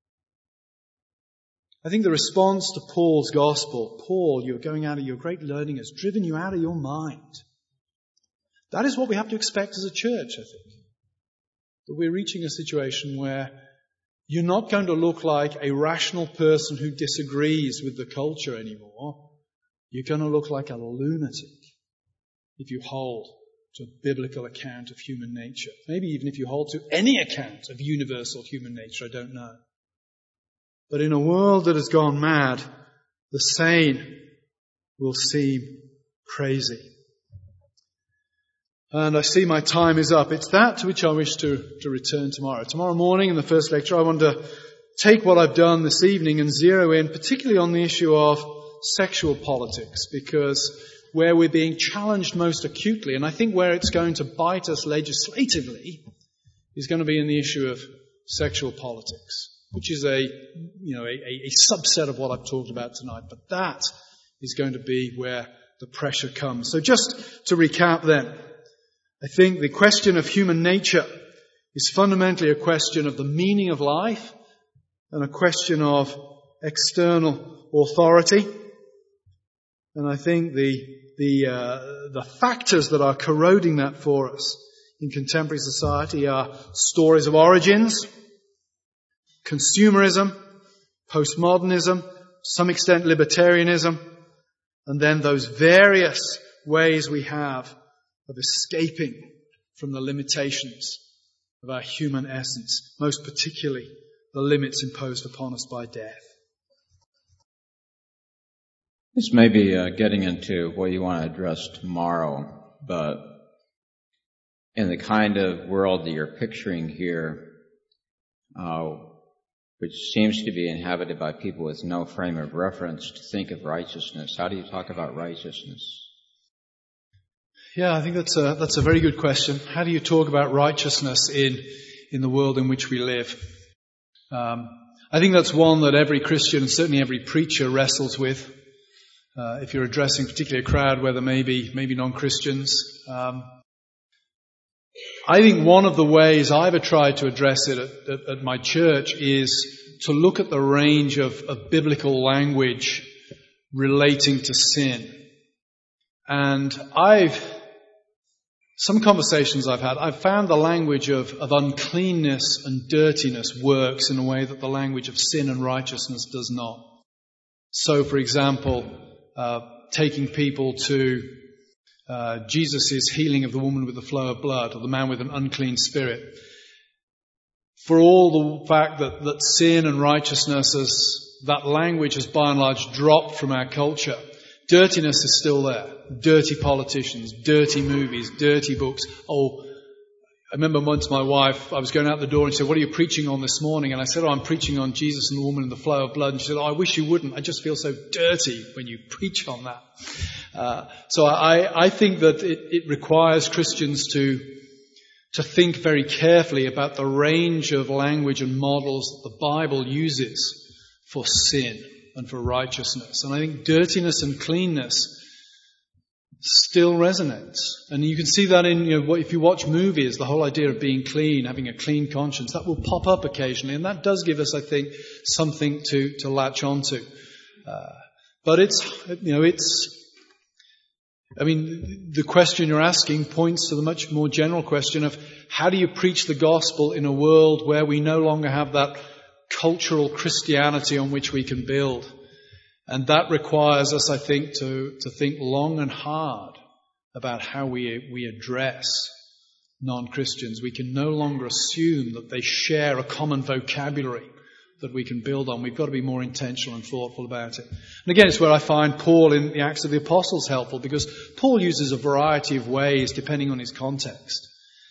I think the response to Paul's gospel, Paul, you're going out of your great learning, has driven you out of your mind. That is what we have to expect as a church, I think. That we're reaching a situation where you're not going to look like a rational person who disagrees with the culture anymore. You're going to look like a lunatic if you hold to a biblical account of human nature. Maybe even if you hold to any account of universal human nature, I don't know. But in a world that has gone mad, the sane will seem crazy. And I see my time is up. It's that to which I wish to return tomorrow. Tomorrow morning in the first lecture, I want to take what I've done this evening and zero in particularly on the issue of sexual politics, because where we're being challenged most acutely, and I think where it's going to bite us legislatively, is going to be in the issue of sexual politics, which is a subset of what I've talked about tonight. But that is going to be where the pressure comes. So just to recap then, I think the question of human nature is fundamentally a question of the meaning of life and a question of external authority. And I think the factors that are corroding that for us in contemporary society are stories of origins, consumerism, postmodernism, to some extent libertarianism, and then those various ways we have of escaping from the limitations of our human essence, most particularly the limits imposed upon us by death. This may be getting into what you want to address tomorrow, but in the kind of world that you're picturing here, which seems to be inhabited by people with no frame of reference to think of righteousness, how do you talk about righteousness? Yeah, I think that's a very good question. How do you talk about righteousness in the world in which we live? I think that's one that every Christian and certainly every preacher wrestles with. If you're addressing particularly a crowd where there may be non-Christians. I think one of the ways I've tried to address it at my church is to look at the range of biblical language relating to sin. And some conversations I've had, I've found the language of uncleanness and dirtiness works in a way that the language of sin and righteousness does not. So, for example, taking people to Jesus' healing of the woman with the flow of blood, or the man with an unclean spirit. For all the fact that sin and righteousness, that language has by and large dropped from our culture, dirtiness is still there. Dirty politicians, dirty movies, dirty books. I remember once my wife, I was going out the door and she said, "What are you preaching on this morning?" And I said, "I'm preaching on Jesus and the woman in the flow of blood." And she said, "I wish you wouldn't. I just feel so dirty when you preach on that." So I think that it requires Christians to think very carefully about the range of language and models that the Bible uses for sin and for righteousness. And I think dirtiness and cleanness still resonates. And you can see that in, if you watch movies, the whole idea of being clean, having a clean conscience, that will pop up occasionally. And that does give us, I think, something to latch onto. But the question you're asking points to the much more general question of how do you preach the gospel in a world where we no longer have that cultural Christianity on which we can build. And that requires us, I think, to think long and hard about how we address non-Christians. We can no longer assume that they share a common vocabulary that we can build on. We've got to be more intentional and thoughtful about it. And again, it's where I find Paul in the Acts of the Apostles helpful, because Paul uses a variety of ways depending on his context.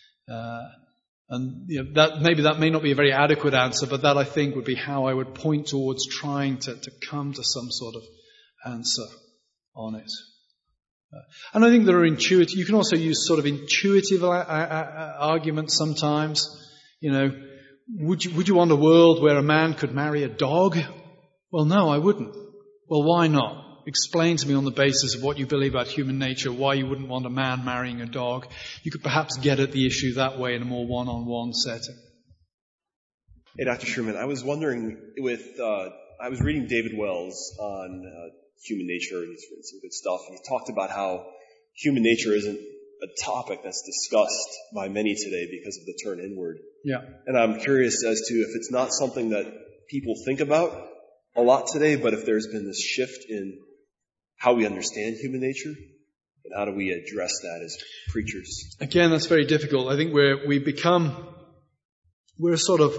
And that may not be a very adequate answer, but that I think would be how I would point towards trying to come to some sort of answer on it. And I think there are intuitive. You can also use sort of intuitive arguments sometimes. Would you want a world where a man could marry a dog, Well, no, I wouldn't. Well, why not? Explain to me on the basis of what you believe about human nature why you wouldn't want a man marrying a dog. You could perhaps get at the issue that way in a more one-on-one setting. Hey, Dr. Sherman, I was wondering I was reading David Wells on human nature, and he's written some good stuff, and he talked about how human nature isn't a topic that's discussed by many today because of the turn inward. Yeah. And I'm curious as to if it's not something that people think about a lot today, but if there's been this shift in how we understand human nature, and how do we address that as preachers? Again, that's very difficult. I think we're sort of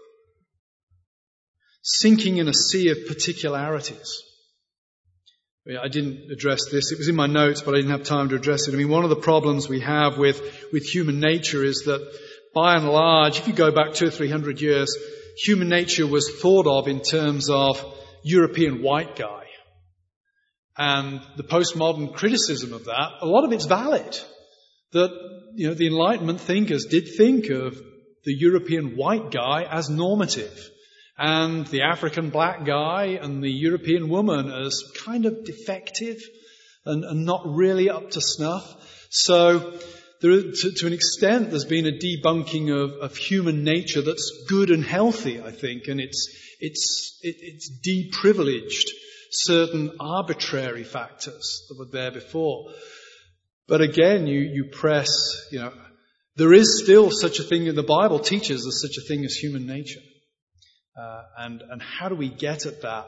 sinking in a sea of particularities. I didn't address this. It was in my notes, but I didn't have time to address it. I mean, one of the problems we have with human nature is that, by and large, if you go back 200 or 300 years, human nature was thought of in terms of European white guy. And the postmodern criticism of that, a lot of it's valid. That, the Enlightenment thinkers did think of the European white guy as normative, and the African black guy and the European woman as kind of defective and not really up to snuff. So to an extent, there's been a debunking of human nature that's good and healthy, I think, and it's deprivileged certain arbitrary factors that were there before. But again, you press, there is still such a thing in the Bible teaches there's such a thing as human nature. And how do we get at that?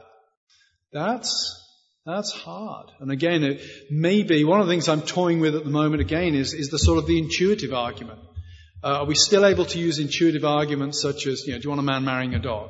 That's hard. And again, maybe one of the things I'm toying with at the moment again is the sort of the intuitive argument. Are we still able to use intuitive arguments such as, do you want a man marrying a dog?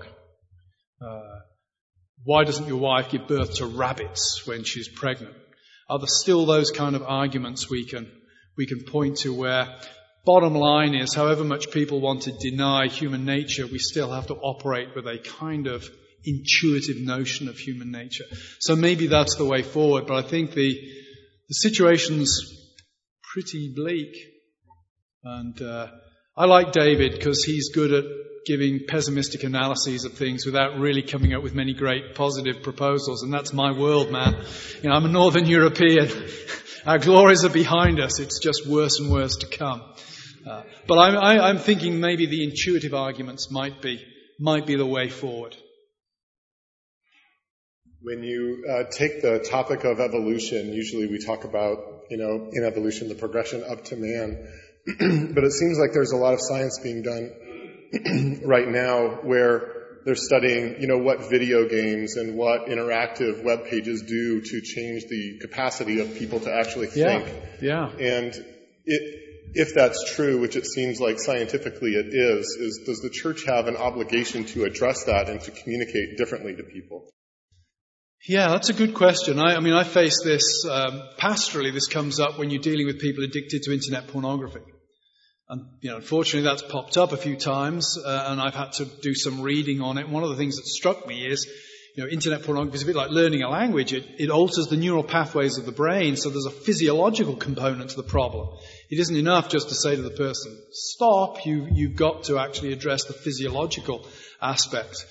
Why doesn't your wife give birth to rabbits when she's pregnant? Are there still those kind of arguments we can point to where bottom line is, however much people want to deny human nature, we still have to operate with a kind of intuitive notion of human nature. So maybe that's the way forward, but I think the situation's pretty bleak. And I like David because he's good at giving pessimistic analyses of things without really coming up with many great positive proposals, and that's my world, man. I'm a Northern European. Our glories are behind us. It's just worse and worse to come. But I'm thinking maybe the intuitive arguments might be the way forward. When you take the topic of evolution, usually we talk about, in evolution, the progression up to man. But it seems like there's a lot of science being done right now where they're studying, what video games and what interactive web pages do to change the capacity of people to actually think. Yeah. And if that's true, which it seems like scientifically it is, does the church have an obligation to address that and to communicate differently to people? Yeah, that's a good question. I face this pastorally. This comes up when you're dealing with people addicted to internet pornography. And, unfortunately that's popped up a few times, and I've had to do some reading on it. One of the things that struck me is, internet pornography is a bit like learning a language. It alters the neural pathways of the brain, so there's a physiological component to the problem. It isn't enough just to say to the person, stop, you've got to actually address the physiological aspect.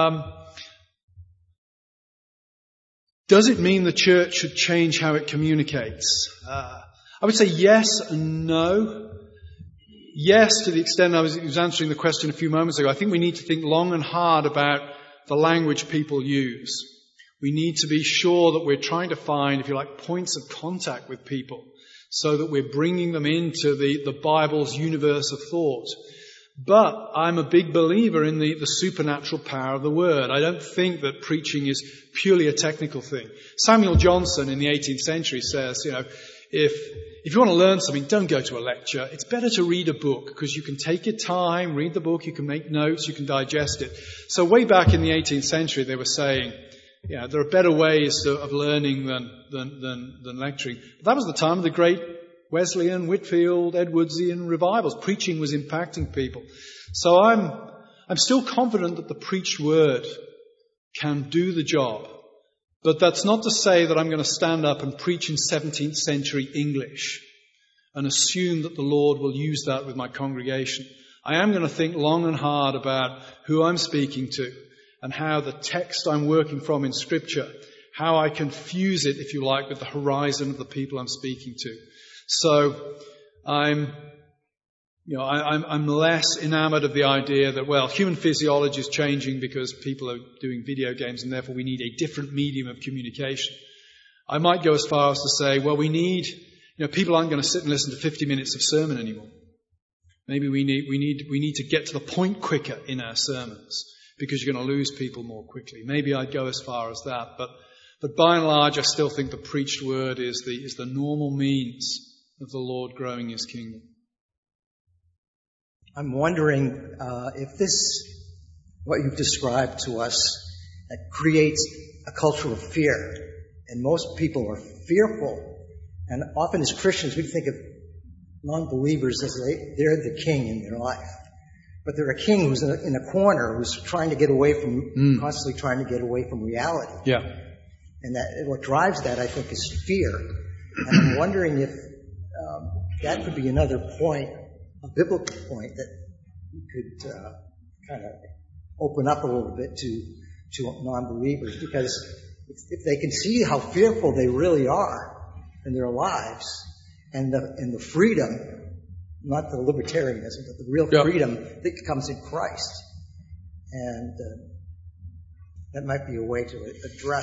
Does it mean the church should change how it communicates? I would say yes and no. Yes, to the extent I was answering the question a few moments ago. I think we need to think long and hard about the language people use. We need to be sure that we're trying to find, if you like, points of contact with people so that we're bringing them into the Bible's universe of thought. But I'm a big believer in the supernatural power of the Word. I don't think that preaching is purely a technical thing. Samuel Johnson in the 18th century says, if you want to learn something, don't go to a lecture. It's better to read a book because you can take your time, read the book, you can make notes, you can digest it. So way back in the 18th century, they were saying, there are better ways of learning than lecturing. But that was the time of the great Wesleyan, Whitfield, Edwardsian revivals. Preaching was impacting people. So I'm still confident that the preached word can do the job. But that's not to say that I'm going to stand up and preach in 17th century English and assume that the Lord will use that with my congregation. I am going to think long and hard about who I'm speaking to and how the text I'm working from in Scripture, how I can fuse it, if you like, with the horizon of the people I'm speaking to. So I'm less enamored of the idea that, well, human physiology is changing because people are doing video games and therefore we need a different medium of communication. I might go as far as to say, well, people aren't going to sit and listen to 50 minutes of sermon anymore. Maybe we need to get to the point quicker in our sermons because you're going to lose people more quickly. Maybe I'd go as far as that, but by and large, I still think the preached word is the normal means of the Lord growing His kingdom. I'm wondering if this, what you've described to us, that creates a culture of fear, and most people are fearful. And often as Christians, we think of non-believers as they're the king in their life. But they're a king who's in a corner, who's trying to get away from, constantly trying to get away from reality. Yeah. And what drives that, I think, is fear. And I'm wondering if that could be another point, a biblical point, that we could kind of open up a little bit to non-believers. Because if they can see how fearful they really are in their lives, and the freedom, not the libertarianism, but the real freedom that comes in Christ. And that might be a way to address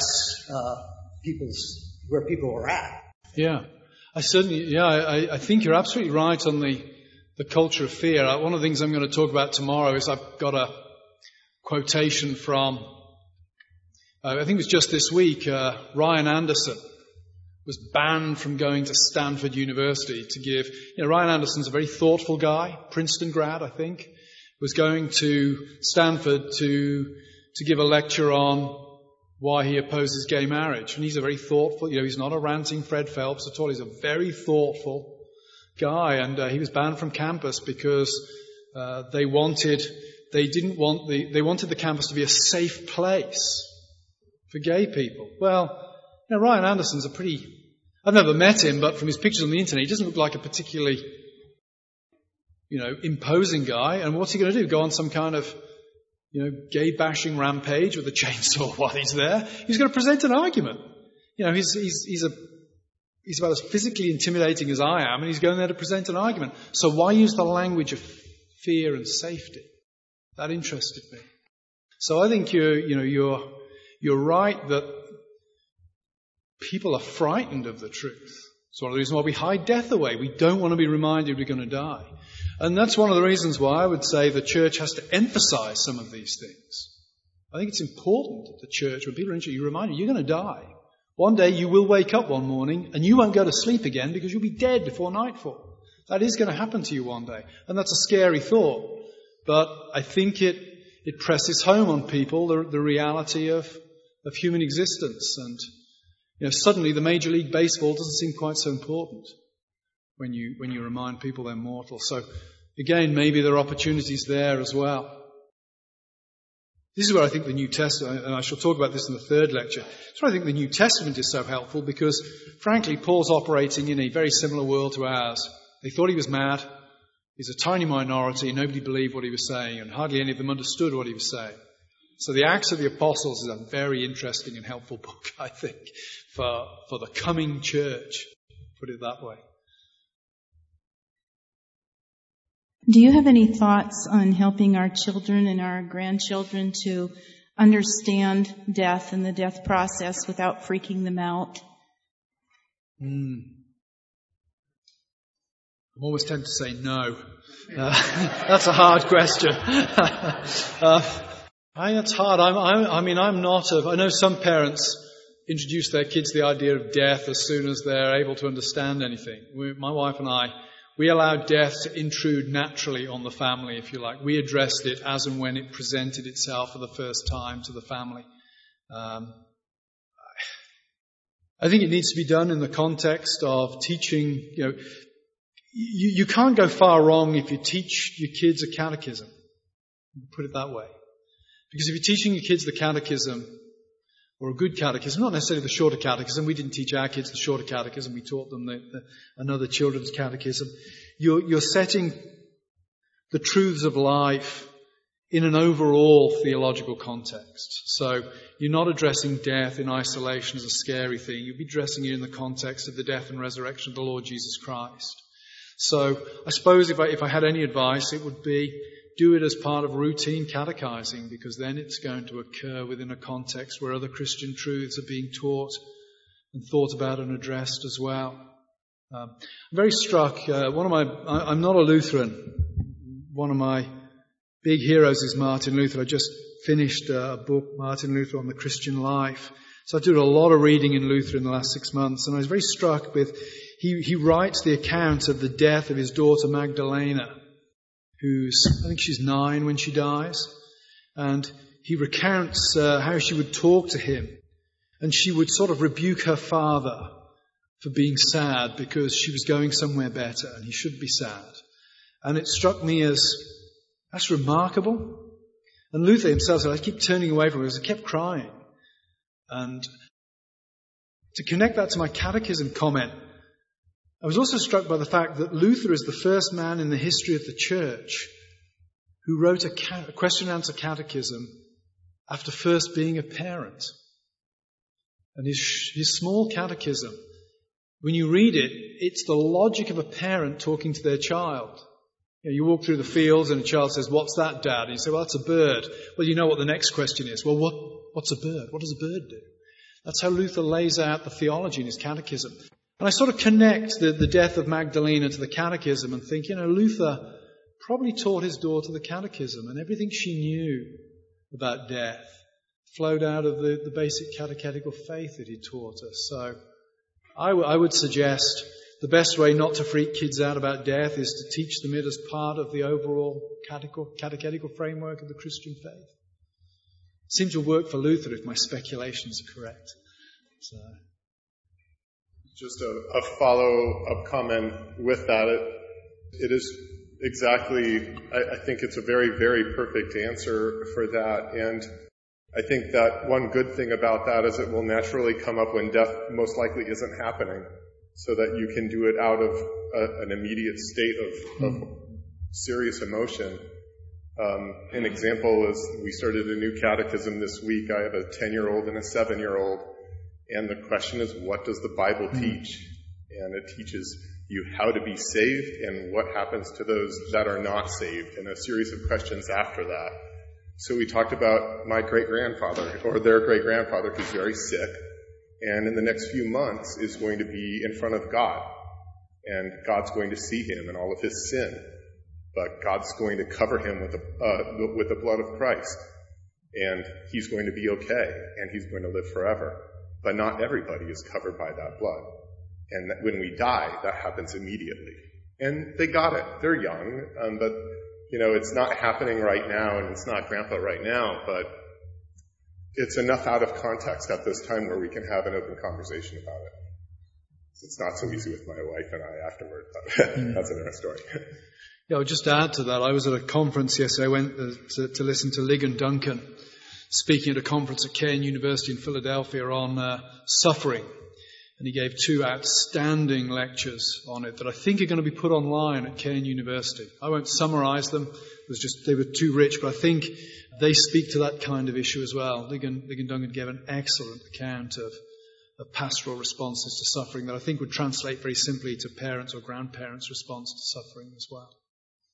where people are at. Yeah. I think you're absolutely right on the culture of fear. One of the things I'm going to talk about tomorrow is I've got a quotation from, I think it was just this week, Ryan Anderson was banned from going to Stanford University to give, Ryan Anderson's a very thoughtful guy, Princeton grad, I think, was going to Stanford to give a lecture on why he opposes gay marriage. And he's a very thoughtful, he's not a ranting Fred Phelps at all. He's a very thoughtful guy. And he was banned from campus because they wanted the campus to be a safe place for gay people. Well, Ryan Anderson's I've never met him, but from his pictures on the internet, he doesn't look like a particularly, imposing guy. And what's he going to do? Go on some kind of, gay bashing rampage with a chainsaw while he's there? He's going to present an argument. He's about as physically intimidating as I am, and he's going there to present an argument. So why use the language of fear and safety? That interested me. So I think you're right that people are frightened of the truth. It's one of the reasons why we hide death away. We don't want to be reminded we're going to die. And that's one of the reasons why I would say the church has to emphasize some of these things. I think it's important that the church, when people are interested, you remind you, you're going to die. One day you will wake up one morning and you won't go to sleep again because you'll be dead before nightfall. That is going to happen to you one day. And that's a scary thought. But I think it presses home on people the reality of human existence. And suddenly the Major League Baseball doesn't seem quite so important when you remind people they're mortal. So again, maybe there are opportunities there as well. This is where I think the New Testament, and I shall talk about this in the third lecture, that's where I think the New Testament is so helpful because, frankly, Paul's operating in a very similar world to ours. They thought he was mad. He's a tiny minority. Nobody believed what he was saying, and hardly any of them understood what he was saying. So the Acts of the Apostles is a very interesting and helpful book, I think, for the coming church, put it that way. Do you have any thoughts on helping our children and our grandchildren to understand death and the death process without freaking them out? I'm always tempted to say no. That's a hard question. That's hard. I know some parents introduce their kids to the idea of death as soon as they're able to understand anything. My wife and I, we allowed death to intrude naturally on the family, if you like. We addressed it as and when it presented itself for the first time to the family. I think it needs to be done in the context of teaching, you can't go far wrong if you teach your kids a catechism. Put it that way. Because if you're teaching your kids the catechism, or a good catechism, not necessarily the shorter catechism. We didn't teach our kids the shorter catechism. We taught them another children's catechism. You're setting the truths of life in an overall theological context. So you're not addressing death in isolation as a scary thing. You'll be addressing it in the context of the death and resurrection of the Lord Jesus Christ. So I suppose if I had any advice, it would be do it as part of routine catechizing, because then it's going to occur within a context where other Christian truths are being taught and thought about and addressed as well. I'm very struck. I'm not a Lutheran. One of my big heroes is Martin Luther. I just finished a book, Martin Luther on the Christian Life. So I did a lot of reading in Luther in the last 6 months, and I was very struck with, he writes the account of the death of his daughter Magdalena, I think she's 9 when she dies, and he recounts how she would talk to him, and she would sort of rebuke her father for being sad because she was going somewhere better and he should be sad. And it struck me as, that's remarkable. And Luther himself said, I keep turning away from her because I kept crying. And to connect that to my catechism comment, I was also struck by the fact that Luther is the first man in the history of the church who wrote a question and answer catechism after first being a parent. And his small catechism, when you read it, it's the logic of a parent talking to their child. You walk through the fields and a child says, what's that, Dad? And you say, well, that's a bird. Well, you know what the next question is. Well, what's a bird? What does a bird do? That's how Luther lays out the theology in his catechism. And I sort of connect the death of Magdalena to the catechism and think, Luther probably taught his daughter the catechism, and everything she knew about death flowed out of the basic catechetical faith that he taught us. So I would suggest the best way not to freak kids out about death is to teach them it as part of the overall catechetical framework of the Christian faith. It seems to work for Luther if my speculations are correct. So. Just a follow-up comment with that. It is exactly, I think it's a very, very perfect answer for that. And I think that one good thing about that is it will naturally come up when death most likely isn't happening, so that you can do it out of an immediate state of serious emotion. An example is we started a new catechism this week. I have a 10-year-old and a 7-year-old. And the question is, what does the Bible teach? And it teaches you how to be saved and what happens to those that are not saved, and a series of questions after that. So we talked about my great-grandfather, or their great-grandfather, who's very sick, and in the next few months is going to be in front of God. And God's going to see him and all of his sin. But God's going to cover him with the blood of Christ. And he's going to be okay, and he's going to live forever. But not everybody is covered by that blood. And when we die, that happens immediately. And they got it. They're young, but, it's not happening right now, and it's not Grandpa right now, but it's enough out of context at this time where we can have an open conversation about it. It's not so easy with my wife and I afterward, but that's another story. Yeah, I'll just add to that. I was at a conference yesterday. I went to listen to Ligon Duncan speaking at a conference at Cairn University in Philadelphia on suffering. And he gave 2 outstanding lectures on it that I think are going to be put online at Cairn University. I won't summarize them. They were too rich, but I think they speak to that kind of issue as well. Ligon Duncan gave an excellent account of pastoral responses to suffering that I think would translate very simply to parents' or grandparents' response to suffering as well.